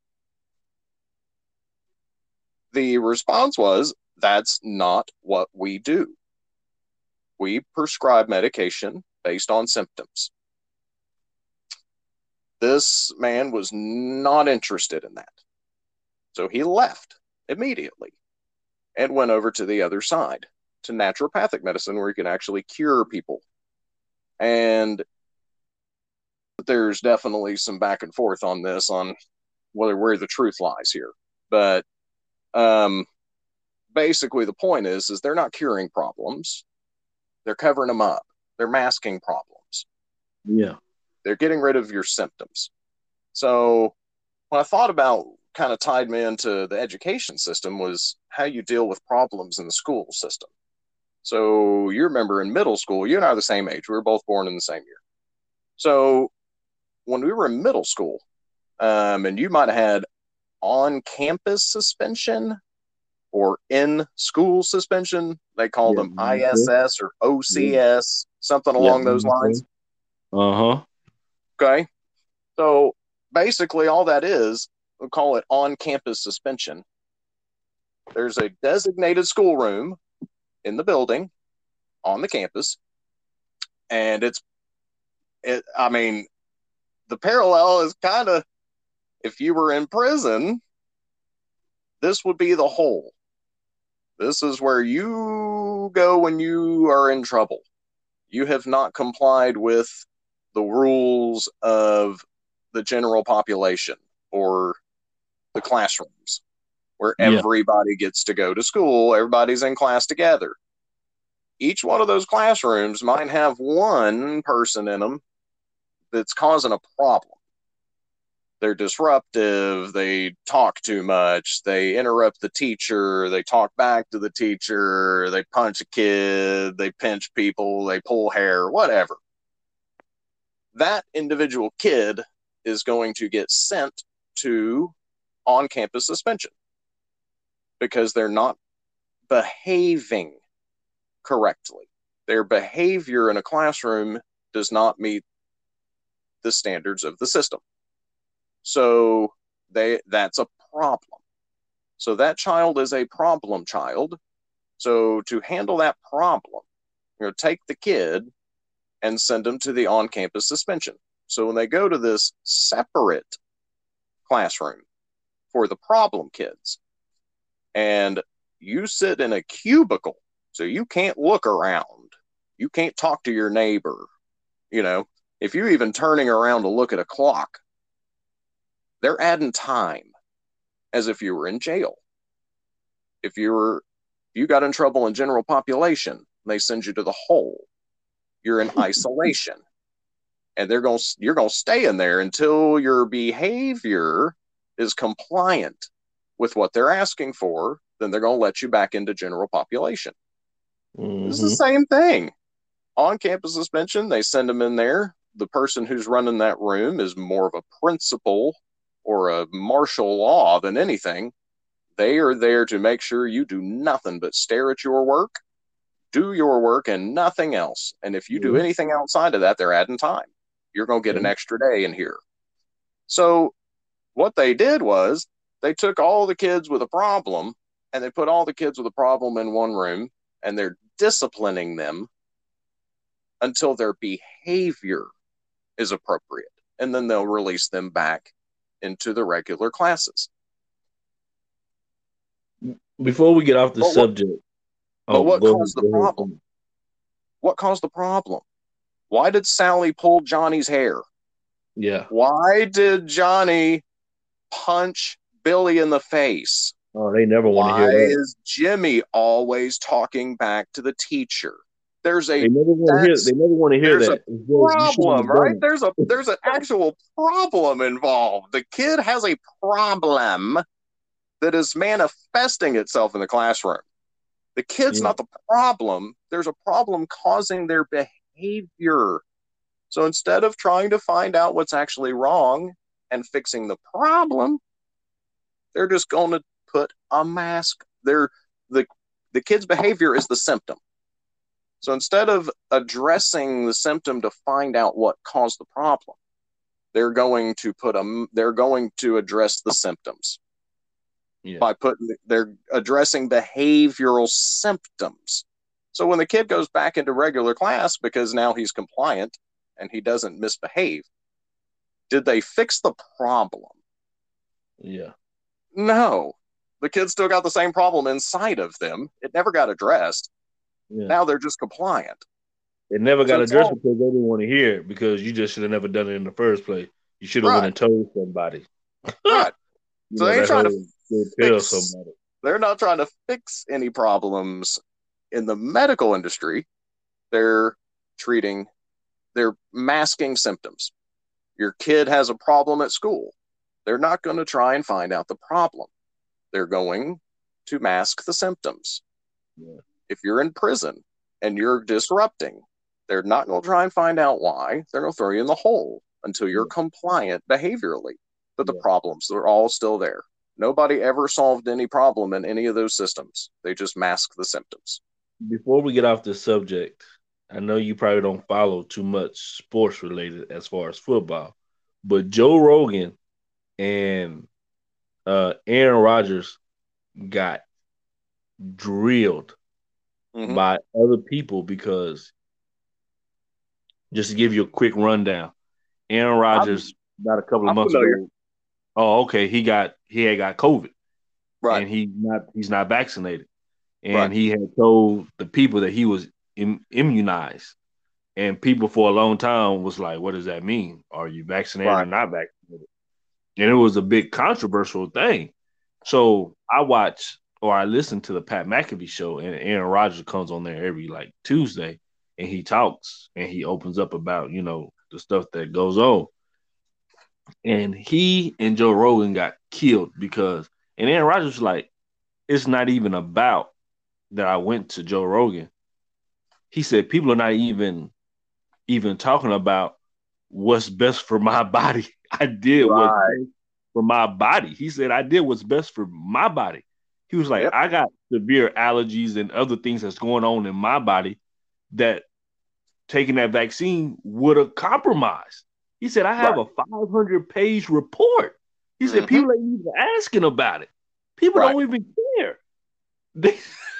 The response was, that's not what we do. We prescribe medication based on symptoms. This man was not interested in that. So he left immediately and went over to the other side, to naturopathic medicine, where you can actually cure people. And there's definitely some back and forth on this, on whether where the truth lies here. But um, basically the point is, is they're not curing problems. They're covering them up. They're masking problems. Yeah. They're getting rid of your symptoms. So when I thought about kind of tied me into the education system was how you deal with problems in the school system. So you remember in middle school, you and I are the same age. We were both born in the same year. So when we were in middle school, um, and you might have had on campus suspension or in school suspension. They call Yeah. them I S S or Yeah. O C S, something Yeah. along those lines. Uh huh. Okay. So basically, all that is, we call it on campus suspension. There's a designated schoolroom in the building on the campus. And it's, it, I mean, the parallel is kind of, if you were in prison, this would be the hole. This is where you go when you are in trouble. You have not complied with the rules of the general population or the classrooms where Yeah. everybody gets to go to school, everybody's in class together. Each one of those classrooms might have one person in them that's causing a problem. They're disruptive, they talk too much, they interrupt the teacher, they talk back to the teacher, they punch a kid, they pinch people, they pull hair, whatever. That individual kid is going to get sent to on campus suspension because they're not behaving correctly. Their behavior in a classroom does not meet the standards of the system. So they that's a problem. So that child is a problem child. So to handle that problem, you know, take the kid and send them to the on-campus suspension. So when they go to this separate classroom for the problem kids, and you sit in a cubicle, so you can't look around, you can't talk to your neighbor, you know, if you're even turning around to look at a clock, they're adding time as if you were in jail. If you were, you got in trouble in general population, they send you to the hole. You're in isolation, and they're going, you're going to stay in there until your behavior is compliant with what they're asking for. Then they're going to let you back into general population. Mm-hmm. It's the same thing. On campus suspension, they send them in there. The person who's running that room is more of a principal or a martial law than anything. They are there to make sure you do nothing but stare at your work, do your work, and nothing else. And if you do Yeah. anything outside of that, they're adding time. You're going to get Yeah. an extra day in here. So what they did was they took all the kids with a problem and they put all the kids with a problem in one room, and they're disciplining them until their behavior is appropriate. And then they'll release them back into the regular classes. Before we get off the But what, subject, but oh, what go ahead. caused the Go problem? ahead. What caused the problem? Why did Sally pull Johnny's hair? Yeah. Why did Johnny punch Billy in the face? Oh, they never want to Why hear that. is Jimmy always talking back to the teacher? There's a They never want to hear. that's They never want to hear there's a that. It's just, you shouldn't problem, have done right? it. There's a there's an actual problem involved. The kid has a problem that is manifesting itself in the classroom. The kid's Yeah. not the problem. There's a problem causing their behavior. So instead of trying to find out what's actually wrong and fixing the problem, they're just going to put a mask. They're the the kid's behavior is the symptom. So instead of addressing the symptom to find out what caused the problem, they're going to put a they're going to address the symptoms. Yeah. By putting they're addressing behavioral symptoms. So when the kid goes back into regular class because now he's compliant and he doesn't misbehave, did they fix the problem? Yeah. No. The kids still got the same problem inside of them. It never got addressed. Yeah. Now they're just compliant. It never got so addressed all, because they didn't want to hear it, because you just should have never done it in the first place. You should have right. went and told somebody. Right. So know, they ain't trying to fix, somebody. They're not trying to fix any problems in the medical industry. They're treating, they're masking symptoms. Your kid has a problem at school. They're not going to try and find out the problem. They're going to mask the symptoms. Yeah. If you're in prison and you're disrupting, they're not going to try and find out why. They're going to throw you in the hole until you're yeah. compliant behaviorally. But the yeah. problems, they're all still there. Nobody ever solved any problem in any of those systems. They just mask the symptoms. Before we get off this subject, I know you probably don't follow too much sports related as far as football, but Joe Rogan and uh, Aaron Rodgers got drilled mm-hmm. by other people because, just to give you a quick rundown, Aaron Rodgers I'm, about a couple of I'm months familiar. ago. Oh, okay. He got he had got COVID, right? And he not he's not vaccinated, and right. he had told the people that he was Im- immunized, and people for a long time was like, "What does that mean? Are you vaccinated right. or not vaccinated?" And it was a big controversial thing. So I watched or I listened to the Pat McAfee show, and Aaron Rodgers comes on there every like Tuesday, and he talks and he opens up about you know the stuff that goes on. And he and Joe Rogan got killed because, and Aaron Rodgers was like, it's not even about that I went to Joe Rogan. He said, people are not even, even talking about what's best for my body. I did right. what's best for my body. He said, I did what's best for my body. He was like, yep. I got severe allergies and other things that's going on in my body that taking that vaccine would have compromised. He said, I have right. a five hundred page report. He mm-hmm. said, people ain't even asking about it. People right. don't even care. They,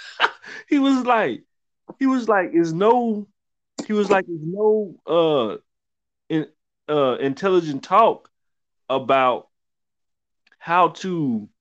he was like, he was like, is no, he was like, is no uh, in, uh, intelligent talk about how to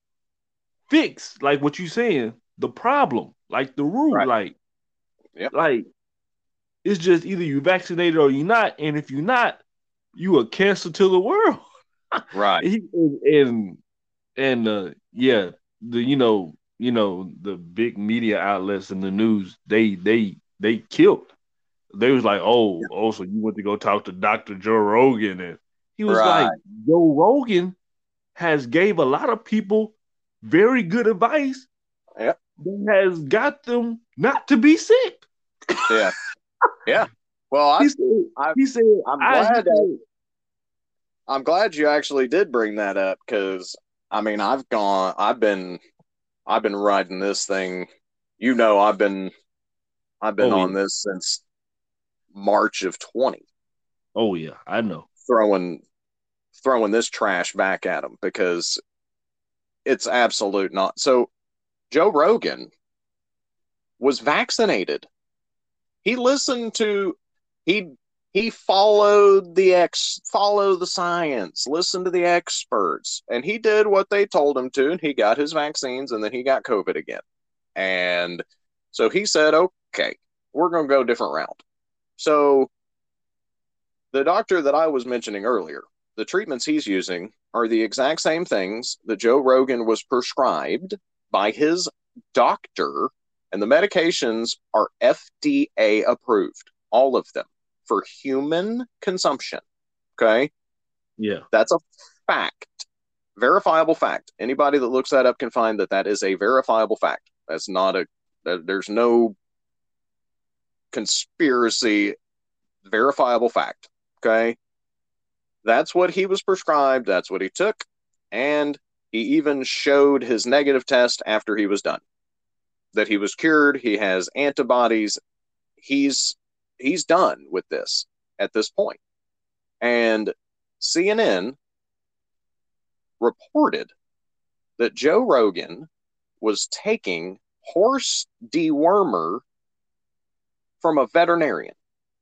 fix, like what you saying, the problem, like the root, right. like, yep. like, it's just either you vaccinated or you're not. And if you're not, you a cancer to the world. Right. He, and, and, uh, yeah, the, you know, you know, the big media outlets and the news, they, they, they killed. They was like, oh, yeah. oh, so you went to go talk to Doctor Joe Rogan. And he was right. like, Joe Rogan has gave a lot of people very good advice yep. that has got them not to be sick. Yeah. Yeah. Well, I, he said, I, he said I'm I, glad he that, I'm glad you actually did bring that up because I mean I've gone I've been I've been riding this thing. You know, I've been I've been oh, on yeah. this since March of twenty. Oh yeah, I know. Throwing throwing this trash back at them because it's absolute not. So Joe Rogan was vaccinated. He listened to he he followed the ex follow the science, listen to the experts, and he did what they told him to, and he got his vaccines, and then he got COVID again. And so he said, okay, we're going to go a different route. So the doctor that I was mentioning earlier, the treatments he's using are the exact same things that Joe Rogan was prescribed by his doctor, and the medications are F D A approved, all of them, for human consumption. Okay? Yeah. That's a fact. Verifiable fact. Anybody that looks that up can find that that is a verifiable fact. That's not a, there's no conspiracy. Verifiable fact. Okay? That's what he was prescribed. That's what he took. And he even showed his negative test after he was done. That he was cured. He has antibodies. He's he's done with this at this point. And C N N reported that Joe Rogan was taking horse dewormer from a veterinarian.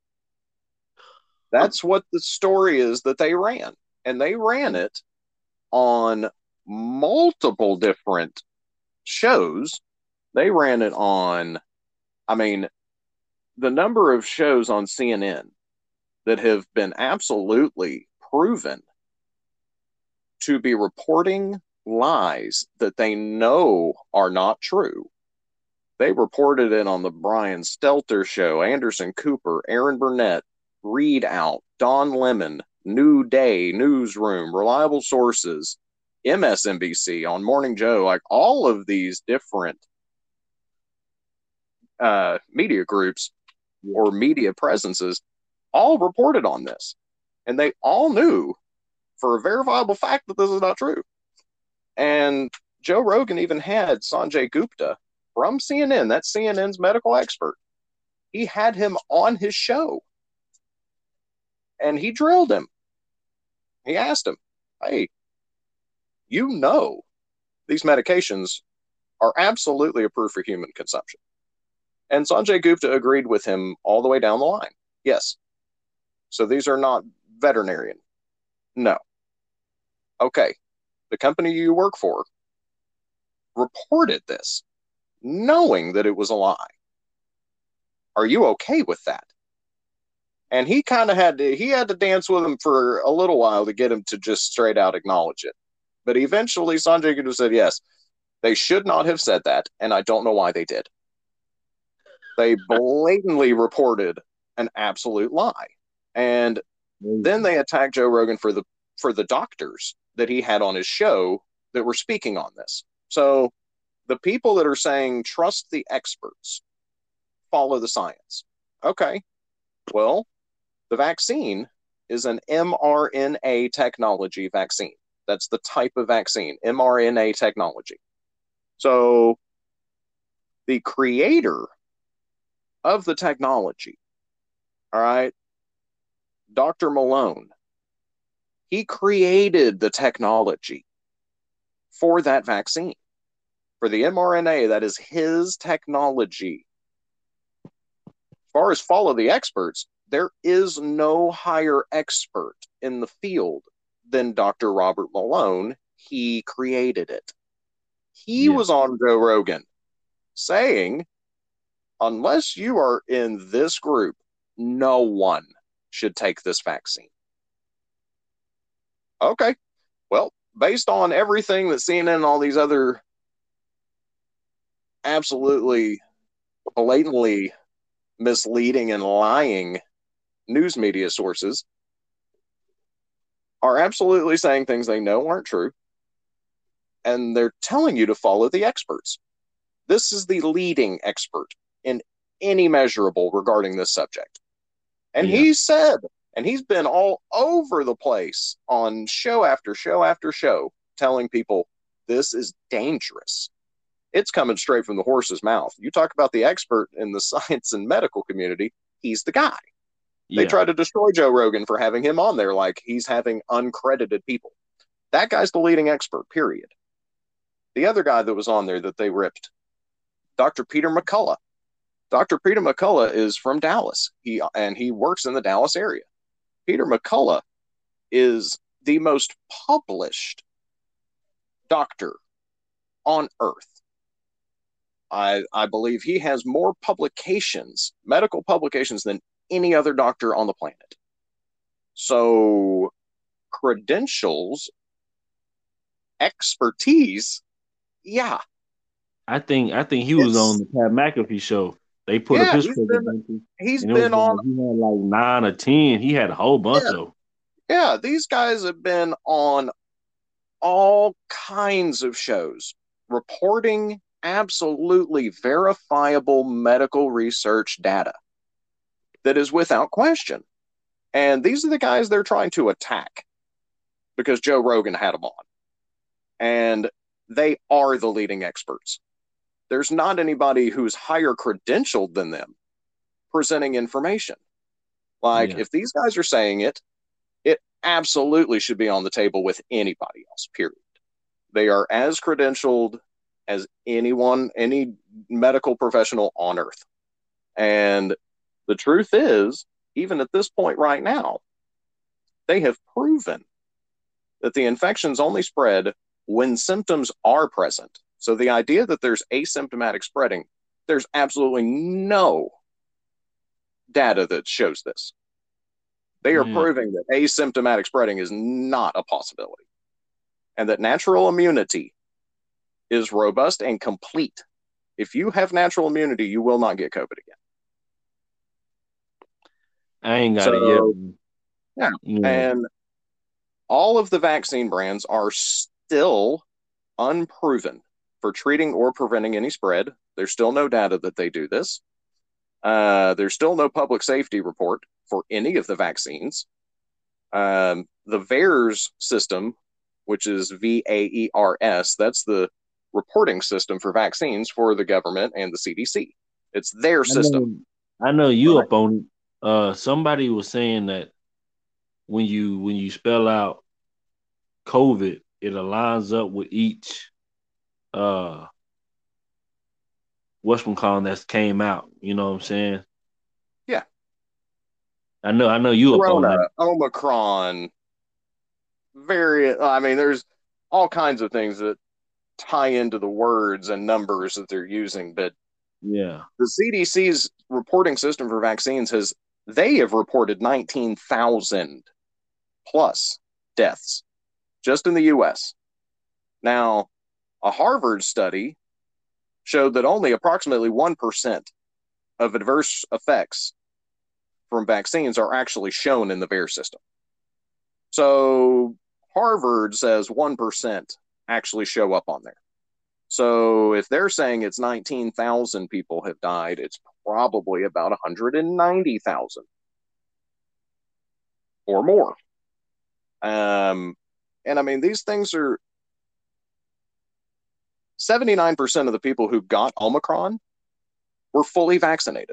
That's what the story is that they ran. And they ran it on multiple different shows. They ran it on, I mean, the number of shows on C N N that have been absolutely proven to be reporting lies that they know are not true. They reported it on the Brian Stelter show, Anderson Cooper, Aaron Burnett, Reed Out, Don Lemon, New Day, Newsroom, Reliable Sources, M S N B C, on Morning Joe, like all of these different uh, media groups or media presences all reported on this. And they all knew for a verifiable fact that this is not true. And Joe Rogan even had Sanjay Gupta from C N N, that's C N N's medical expert. He had him on his show. And he drilled him. He asked him, hey, you know these medications are absolutely approved for human consumption. And Sanjay Gupta agreed with him all the way down the line. Yes. So these are not veterinarian. No. Okay. The company you work for reported this, knowing that it was a lie. Are you okay with that? And he kind of had to, he had to dance with him for a little while to get him to just straight out acknowledge it. But eventually Sanjay Gupta said, yes, they should not have said that, and I don't know why they did. They blatantly reported an absolute lie. And then they attacked Joe Rogan for the for the doctors that he had on his show that were speaking on this. So the people that are saying, trust the experts, follow the science. Okay, well, the vaccine is an mRNA technology vaccine. That's the type of vaccine, mRNA technology. So the creator of the technology, all right, Doctor Malone, he created the technology for that vaccine. For the mRNA, that is his technology. As far as follow the experts, there is no higher expert in the field than Doctor Robert Malone. He created it. He yeah. was on Joe Rogan saying, unless you are in this group, no one should take this vaccine. Okay. Well, based on everything that C N N and all these other absolutely blatantly misleading and lying news media sources are absolutely saying things they know aren't true, and they're telling you to follow the experts. This is the leading expert in any measurable regarding this subject. And yeah. he said, and he's been all over the place on show after show after show, telling people this is dangerous. It's coming straight from the horse's mouth. You talk about the expert in the science and medical community, he's the guy. Yeah. They try to destroy Joe Rogan for having him on there like he's having uncredited people. That guy's the leading expert, period. The other guy that was on there that they ripped, Doctor Peter McCullough. Doctor Peter McCullough is from Dallas, he and he works in the Dallas area. Peter McCullough is the most published doctor on earth. I, I believe he has more publications, medical publications, than any other doctor on the planet. So, credentials, expertise, yeah. I think I think he was it's, on the Pat McAfee show. They put yeah, up his he's been, he's been was, on. He had like nine or ten. He had a whole bunch yeah, of them. Yeah, these guys have been on all kinds of shows reporting absolutely verifiable medical research data that is without question. And these are the guys they're trying to attack because Joe Rogan had them on. And they are the leading experts. There's not anybody who's higher credentialed than them presenting information. Like, yeah. if these guys are saying it, it absolutely should be on the table with anybody else, period. They are as credentialed as anyone, any medical professional on earth. And the truth is, even at this point right now, they have proven that the infections only spread when symptoms are present. So the idea that there's asymptomatic spreading, there's absolutely no data that shows this. They are mm. proving that asymptomatic spreading is not a possibility, and that natural immunity is robust and complete. If you have natural immunity, you will not get COVID again. I ain't got so, it yet. Yeah, yeah. and all of the vaccine brands are still unproven for treating or preventing any spread. There's still no data that they do this. Uh, there's still no public safety report for any of the vaccines. Um, the VAERS system, which is V A E R S, that's the reporting system for vaccines for the government and the C D C. It's their I know, system. I know you Right. up on it. Uh, somebody was saying that when you when you spell out COVID, it aligns up with each uh what's from calling that came out. You know what I'm saying? Yeah. I know, I know you up on Corona, that. Omicron, various, I mean, there's all kinds of things that tie into the words and numbers that they're using, but Yeah. the C D C's reporting system for vaccines has, they have reported nineteen thousand plus deaths just in the U S. Now, a Harvard study showed that only approximately one percent of adverse effects from vaccines are actually shown in the VAERS system. So Harvard says one percent actually show up on there. So if they're saying it's nineteen thousand people have died, it's probably about one hundred ninety thousand or more. Um, and I mean, these things are seventy-nine percent of the people who got Omicron were fully vaccinated.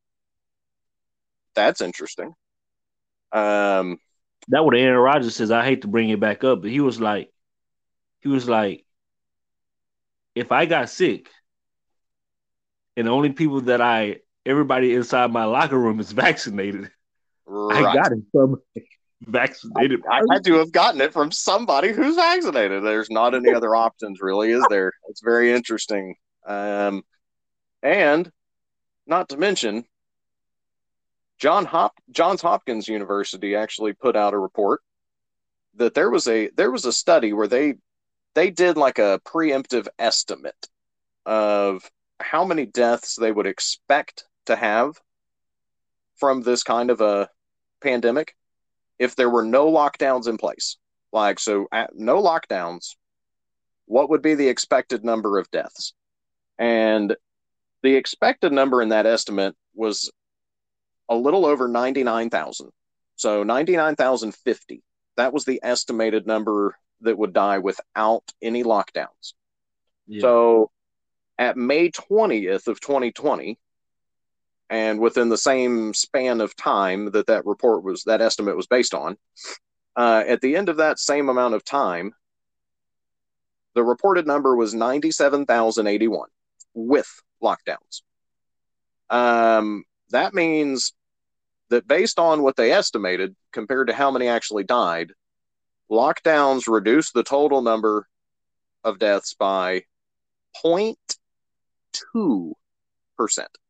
That's interesting. Um, That what Aaron Rodgers says. I hate to bring it back up, but he was like, he was like, if I got sick and the only people that I, everybody inside my locker room is vaccinated, I right. got it from vaccinated. I, I had to have gotten it from somebody who's vaccinated. There's not any other options, really, is there? It's very interesting. Um, and not to mention, John Hop Johns Hopkins University actually put out a report that there was a there was a study where they they did like a preemptive estimate of how many deaths they would expect to have from this kind of a pandemic if there were no lockdowns in place. Like, so at no lockdowns, what would be the expected number of deaths? And the expected number in that estimate was a little over ninety-nine thousand. So ninety-nine thousand fifty. That was the estimated number that would die without any lockdowns. Yeah. So at May twentieth of twenty twenty, and within the same span of time that that report was, that estimate was based on, uh, at the end of that same amount of time, the reported number was ninety-seven thousand eighty-one with lockdowns. Um, that means that based on what they estimated compared to how many actually died, lockdowns reduced the total number of deaths by zero point two percent. zero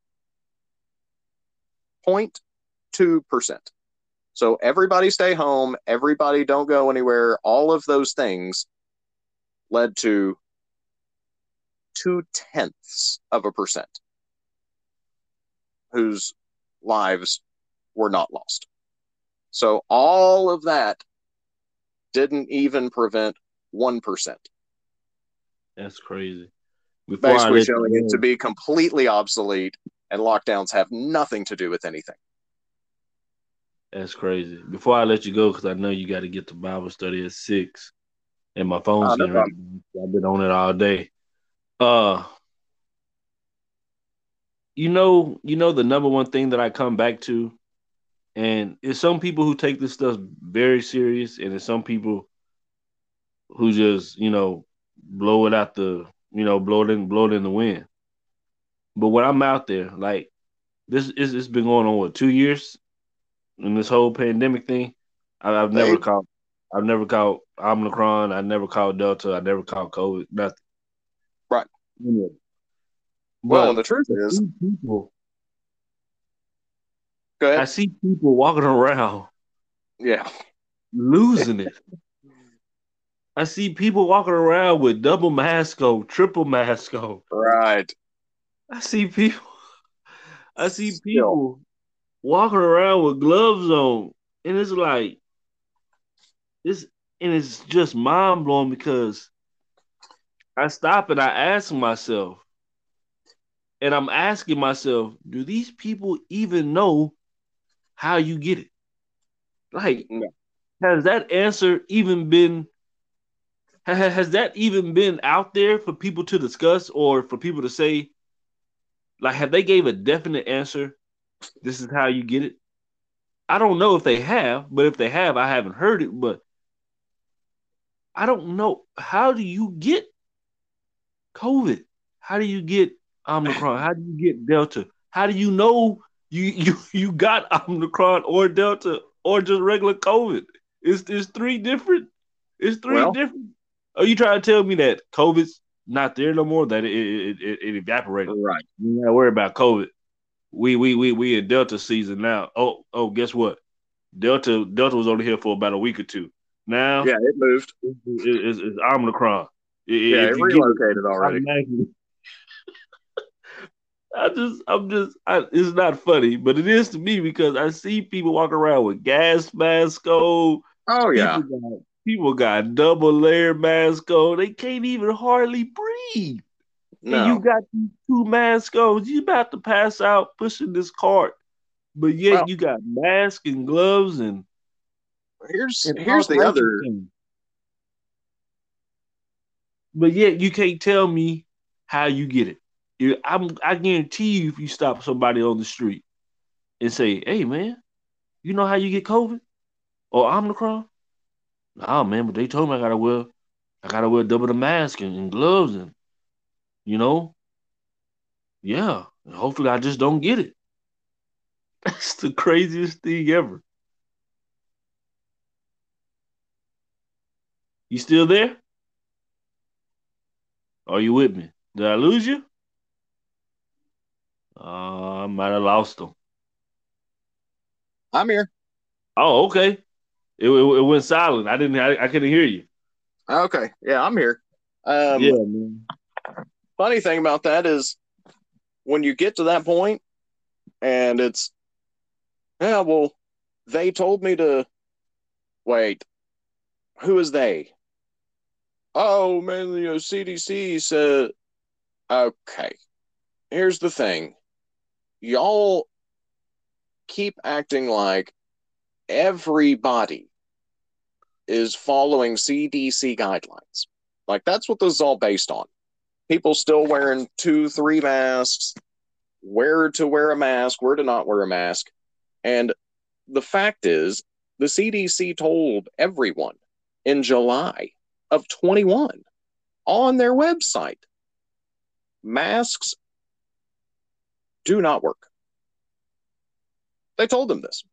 point two percent. So everybody stay home, everybody don't go anywhere, all of those things led to two tenths of a percent whose lives were not lost. So all of that didn't even prevent one percent. That's crazy. Before Basically I showing it to be completely obsolete and lockdowns have nothing to do with anything. That's crazy. Before I let you go, because I know you got to get to Bible study at six, and my phone's Oh, no getting ready. I've been on it all day. Uh, you know, you know the number one thing that I come back to, and it's some people who take this stuff very serious, and it's some people who just, you know, blow it out the, you know, blow it in, blow it in the wind. But when I'm out there, like this is, it's been going on what two years in this whole pandemic thing. I, I've They, never caught, I've never caught Omicron. I never caught Delta. I never caught COVID. Nothing. right. Yeah. Well, But and the truth I is, see people, go ahead. I see people walking around Yeah. losing it. I see people walking around with double mask on, triple mask on. Right. I see people. I see Still. people walking around with gloves on, and it's like it's and it's just mind blowing because I stop and I ask myself, and I'm asking myself, do these people even know how you get it? Like, No. has that answer even been has that even been out there for people to discuss or for people to say, like, have they gave a definite answer? This is how you get it. I don't know if they have, but if they have, I haven't heard it. But I don't know, how do you get COVID? How do you get Omicron? How do you get Delta? How do you know you you you got Omicron or Delta or just regular COVID? It's it's three different. It's three Well, different. Are you trying to tell me that COVID's not there no more? That it it, it, it evaporated. right. You gotta worry about COVID. We we we we in Delta season now. Oh oh, guess what? Delta Delta was only here for about a week or two. Now Yeah, it moved. it's, it's, it's Omicron. Yeah, If it you get it, relocated already. automatically. I just, I'm just, I, it's not funny, but it is to me because I see people walk around with gas masks on. Oh yeah. People got, people got double layer masks on. They can't even hardly breathe. And you No. got these two masks on. You about to pass out pushing this cart, but Well, yet you got masks and gloves and here's and all here's the types of other. things. But yet you can't tell me how you get it. You, I'm, I guarantee you, if you stop somebody on the street and say, "Hey, man, you know how you get COVID or Omicron?" Nah, man, but they told me I gotta wear, I gotta wear double the mask and, and gloves, and you know, yeah. And hopefully, I just don't get it. That's the craziest thing ever. You still there? Are you with me? Did I lose you? Uh, I might have lost them. I'm here. Oh, okay. It, it, it went silent. I didn't. I, I couldn't hear you. Okay. Yeah, I'm here. Yeah, Um, man. funny thing about that is when you get to that point and it's, yeah, well, they told me to wait. Who is they? Oh man, you know, C D C said, okay. Here's the thing. Y'all keep acting like everybody is following C D C guidelines. Like that's what this is all based on. People still wearing two, three masks, where to wear a mask, where to not wear a mask. And the fact is, the C D C told everyone in July of twenty-one on their website, masks do not work. They told them this.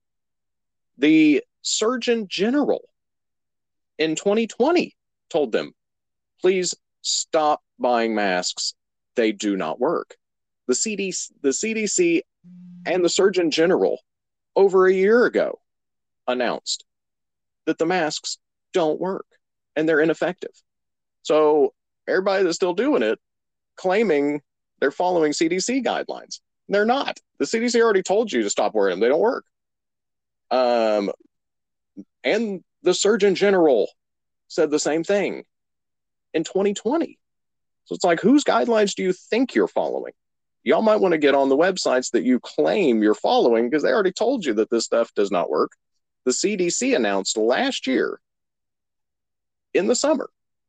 The Surgeon General in twenty twenty told them, please stop buying masks. They do not work. The C D C, the C D C and the Surgeon General over a year ago announced that the masks don't work and they're ineffective. So everybody that's still doing it, claiming they're following C D C guidelines, they're not. The C D C already told you to stop wearing them. They don't work. Um, and the Surgeon General said the same thing in twenty twenty. So it's like, whose guidelines do you think you're following? Y'all might want to get on the websites that you claim you're following because they already told you that this stuff does not work. The C D C announced last year in the summer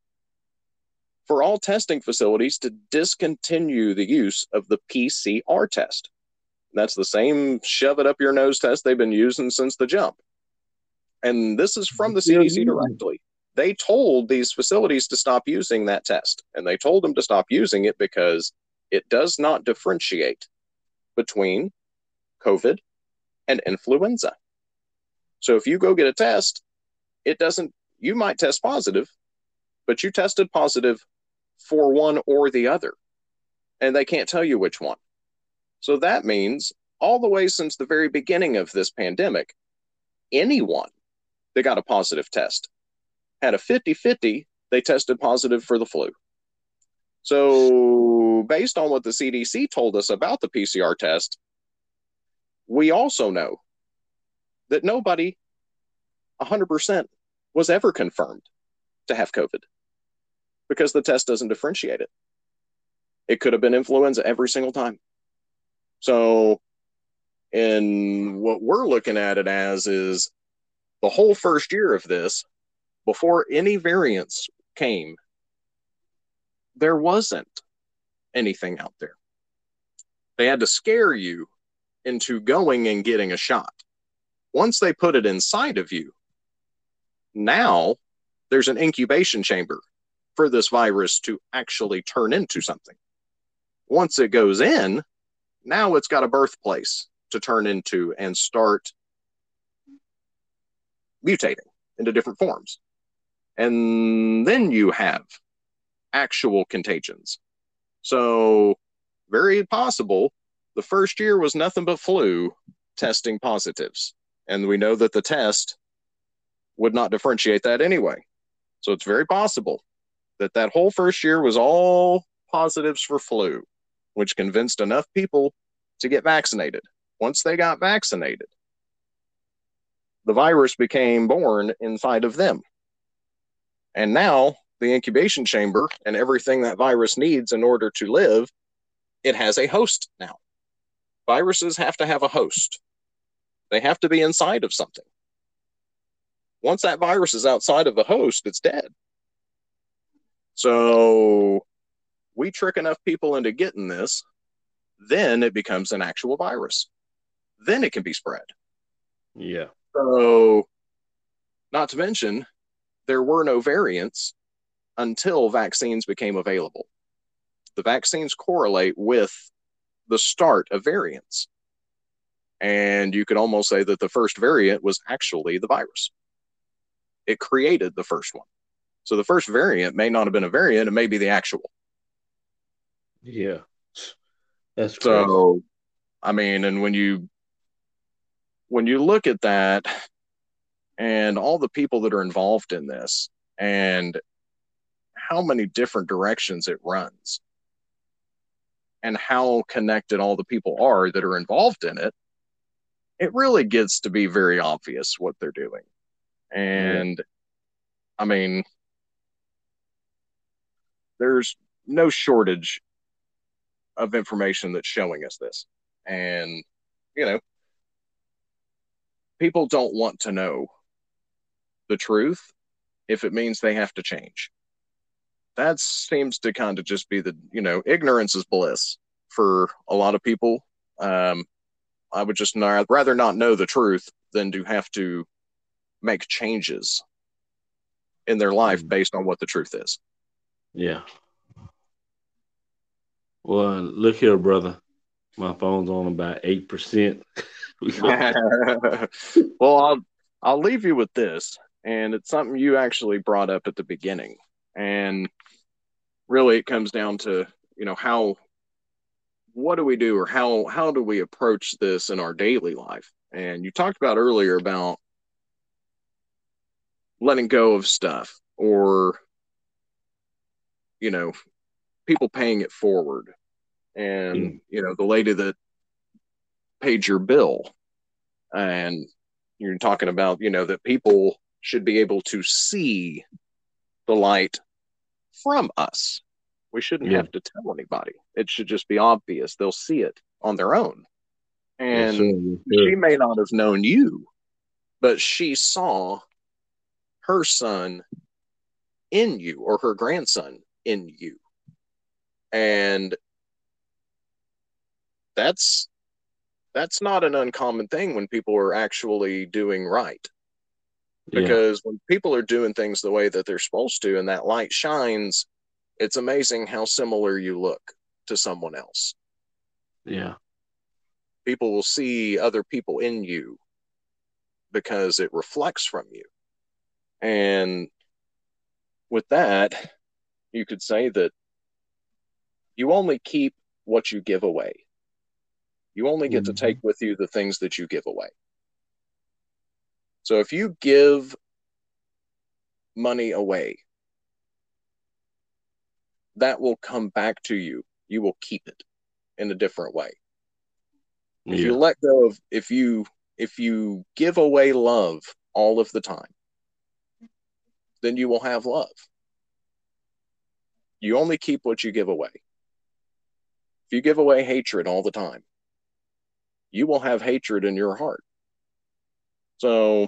for all testing facilities to discontinue the use of the P C R test. That's the same shove it up your nose test they've been using since the jump. And this is from the C D C directly. They told these facilities to stop using that test. And they told them to stop using it because it does not differentiate between COVID and influenza. So if you go get a test, it doesn't, you might test positive, but you tested positive for one or the other. And they can't tell you which one. So that means all the way since the very beginning of this pandemic, anyone that got a positive test had a fifty-fifty, they tested positive for the flu. So based on what the C D C told us about the P C R test, we also know that nobody one hundred percent was ever confirmed to have COVID because the test doesn't differentiate it. It could have been influenza every single time. So, in what we're looking at it as is the whole first year of this, before any variants came, there wasn't anything out there. They had to scare you into going and getting a shot. Once they put it inside of you, now there's an incubation chamber for this virus to actually turn into something. Once it goes in, now it's got a birthplace to turn into and start mutating into different forms. And then you have actual contagions. So, very possible the first year was nothing but flu testing positives. And we know that the test would not differentiate that anyway. So, it's very possible that that whole first year was all positives for flu, which convinced enough people to get vaccinated. Once they got vaccinated, the virus became born inside of them. And now the incubation chamber and everything that virus needs in order to live, it has a host now. Viruses have to have a host. They have to be inside of something. Once that virus is outside of the host, it's dead. So we trick enough people into getting this, then it becomes an actual virus. Then it can be spread. Yeah. So, not to mention, there were no variants until vaccines became available. The vaccines correlate with the start of variants. And you could almost say that the first variant was actually the virus. It created the first one. So the first variant may not have been a variant, it may be the actual. Yeah. That's crazy. So, I mean, and when you when you look at that and all the people that are involved in this and how many different directions it runs and how connected all the people are that are involved in it, it really gets to be very obvious what they're doing. And yeah. I mean, there's no shortage of information that's showing us this. And, you know, people don't want to know the truth if it means they have to change. That seems to kind of just be the, you know, ignorance is bliss for a lot of people. Um, I would just not, rather not know the truth than to have to make changes in their life based on what the truth is. Yeah. Well, look here, brother. My phone's on about eight percent. Well, I'll, I'll leave you with this. And it's something you actually brought up at the beginning. And really it comes down to, you know, how, what do we do or how, how do we approach this in our daily life? And you talked about earlier about letting go of stuff or, you know, people paying it forward. And, yeah. you know, the lady that paid your bill and you're talking about, you know, that people should be able to see the light from us. We shouldn't yeah. have to tell anybody. It should just be obvious. They'll see it on their own. And yes, sir. Yes, sir. She may not have known you, but she saw her son in you or her grandson in you. And that's that's not an uncommon thing when people are actually doing right. Because yeah. when people are doing things the way that they're supposed to and that light shines, it's amazing how similar you look to someone else. Yeah. People will see other people in you because it reflects from you. And with that, you could say that you only keep what you give away. You only get mm-hmm. to take with you the things that you give away. So if you give money away, that will come back to you. You will keep it in a different way. Yeah. If you let go of, if you, if you give away love all of the time, then you will have love. You only keep what you give away. If you give away hatred all the time, you will have hatred in your heart. So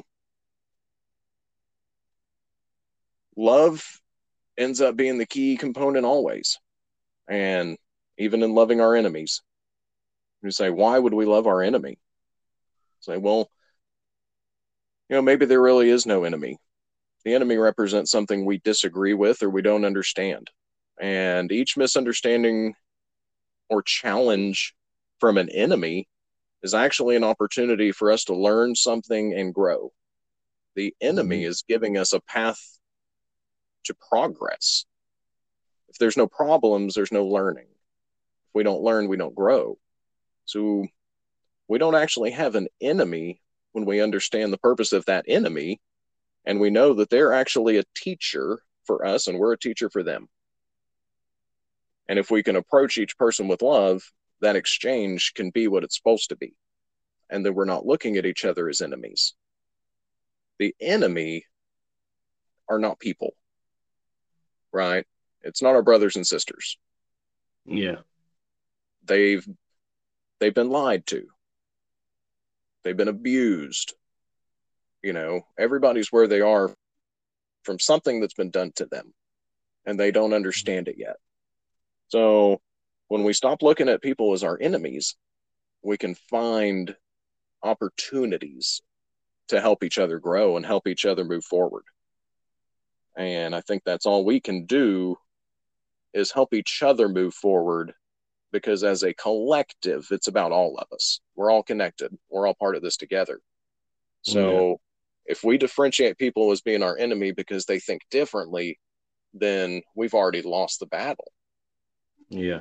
love ends up being the key component always. And even in loving our enemies, you say, why would we love our enemy? Say, well, you know, maybe there really is no enemy. The enemy represents something we disagree with or we don't understand. And each misunderstanding or challenge from an enemy is actually an opportunity for us to learn something and grow. The enemy mm-hmm. is giving us a path to progress. If there's no problems, there's no learning. If we don't learn, we don't grow. So we don't actually have an enemy when we understand the purpose of that enemy, and we know that they're actually a teacher for us and we're a teacher for them. And if we can approach each person with love, that exchange can be what it's supposed to be. And then we're not looking at each other as enemies. The enemy are not people, right? It's not our brothers and sisters. Yeah. They've they've been lied to. They've been abused. You know, everybody's where they are from something that's been done to them, and they don't understand it yet. So when we stop looking at people as our enemies, we can find opportunities to help each other grow and help each other move forward. And I think that's all we can do is help each other move forward, because as a collective, it's about all of us. We're all connected. We're all part of this together. So yeah. If we differentiate people as being our enemy because they think differently, then we've already lost the battle. Yeah.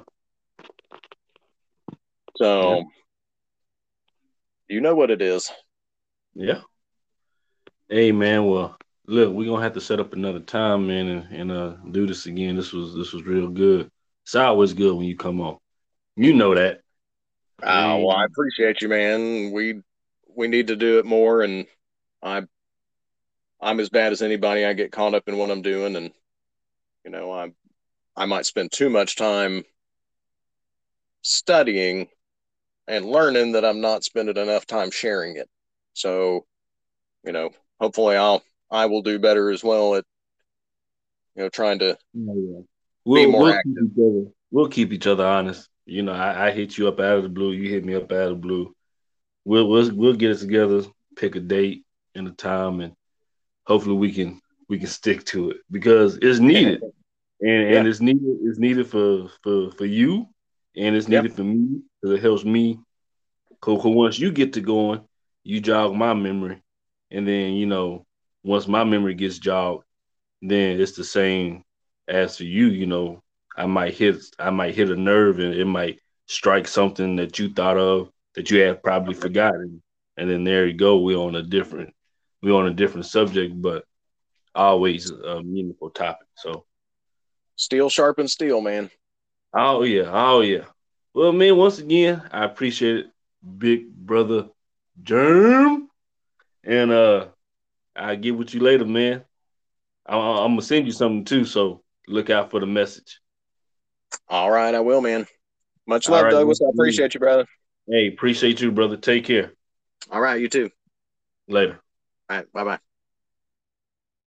So, yeah. You know what it is. Yeah. Hey, man. Well, look, we're gonna have to set up another time, man, and, and uh do this again. This was this was real good. It's always good when you come on. You know that. Ah, uh, well, I appreciate you, man. We we need to do it more, and I I'm as bad as anybody. I get caught up in what I'm doing, and you know, I I might spend too much time studying and learning that I'm not spending enough time sharing it. So, you know, hopefully I'll I will do better as well at you know trying to yeah, yeah. be We'll, more we'll active. Keep each other, we'll keep each other honest. You know, I, I hit you up out of the blue. You hit me up out of the blue. We'll we'll we'll get it together, pick a date and a time, and hopefully we can we can stick to it because it's needed, and yeah. and it's needed it's needed for for for you, and it's needed yep. for me because it helps me. Cause once you get to going, you jog my memory, and then you know once my memory gets jogged, then it's the same as for you. You know, I might hit I might hit a nerve, and it might strike something that you thought of that you had probably forgotten, and then there you go. We're on a different we're on a different subject, but always a meaningful topic. So steel sharpens steel, man. Oh yeah, oh yeah. Well, man, once again, I appreciate it, big brother Germ, and uh, I'll get with you later, man. I- I'm gonna send you something too, so look out for the message. All right, I will, man. Much love, right, Douglas. I appreciate you, brother. Hey, appreciate you, brother. Take care. All right, you too. Later. All right, bye-bye.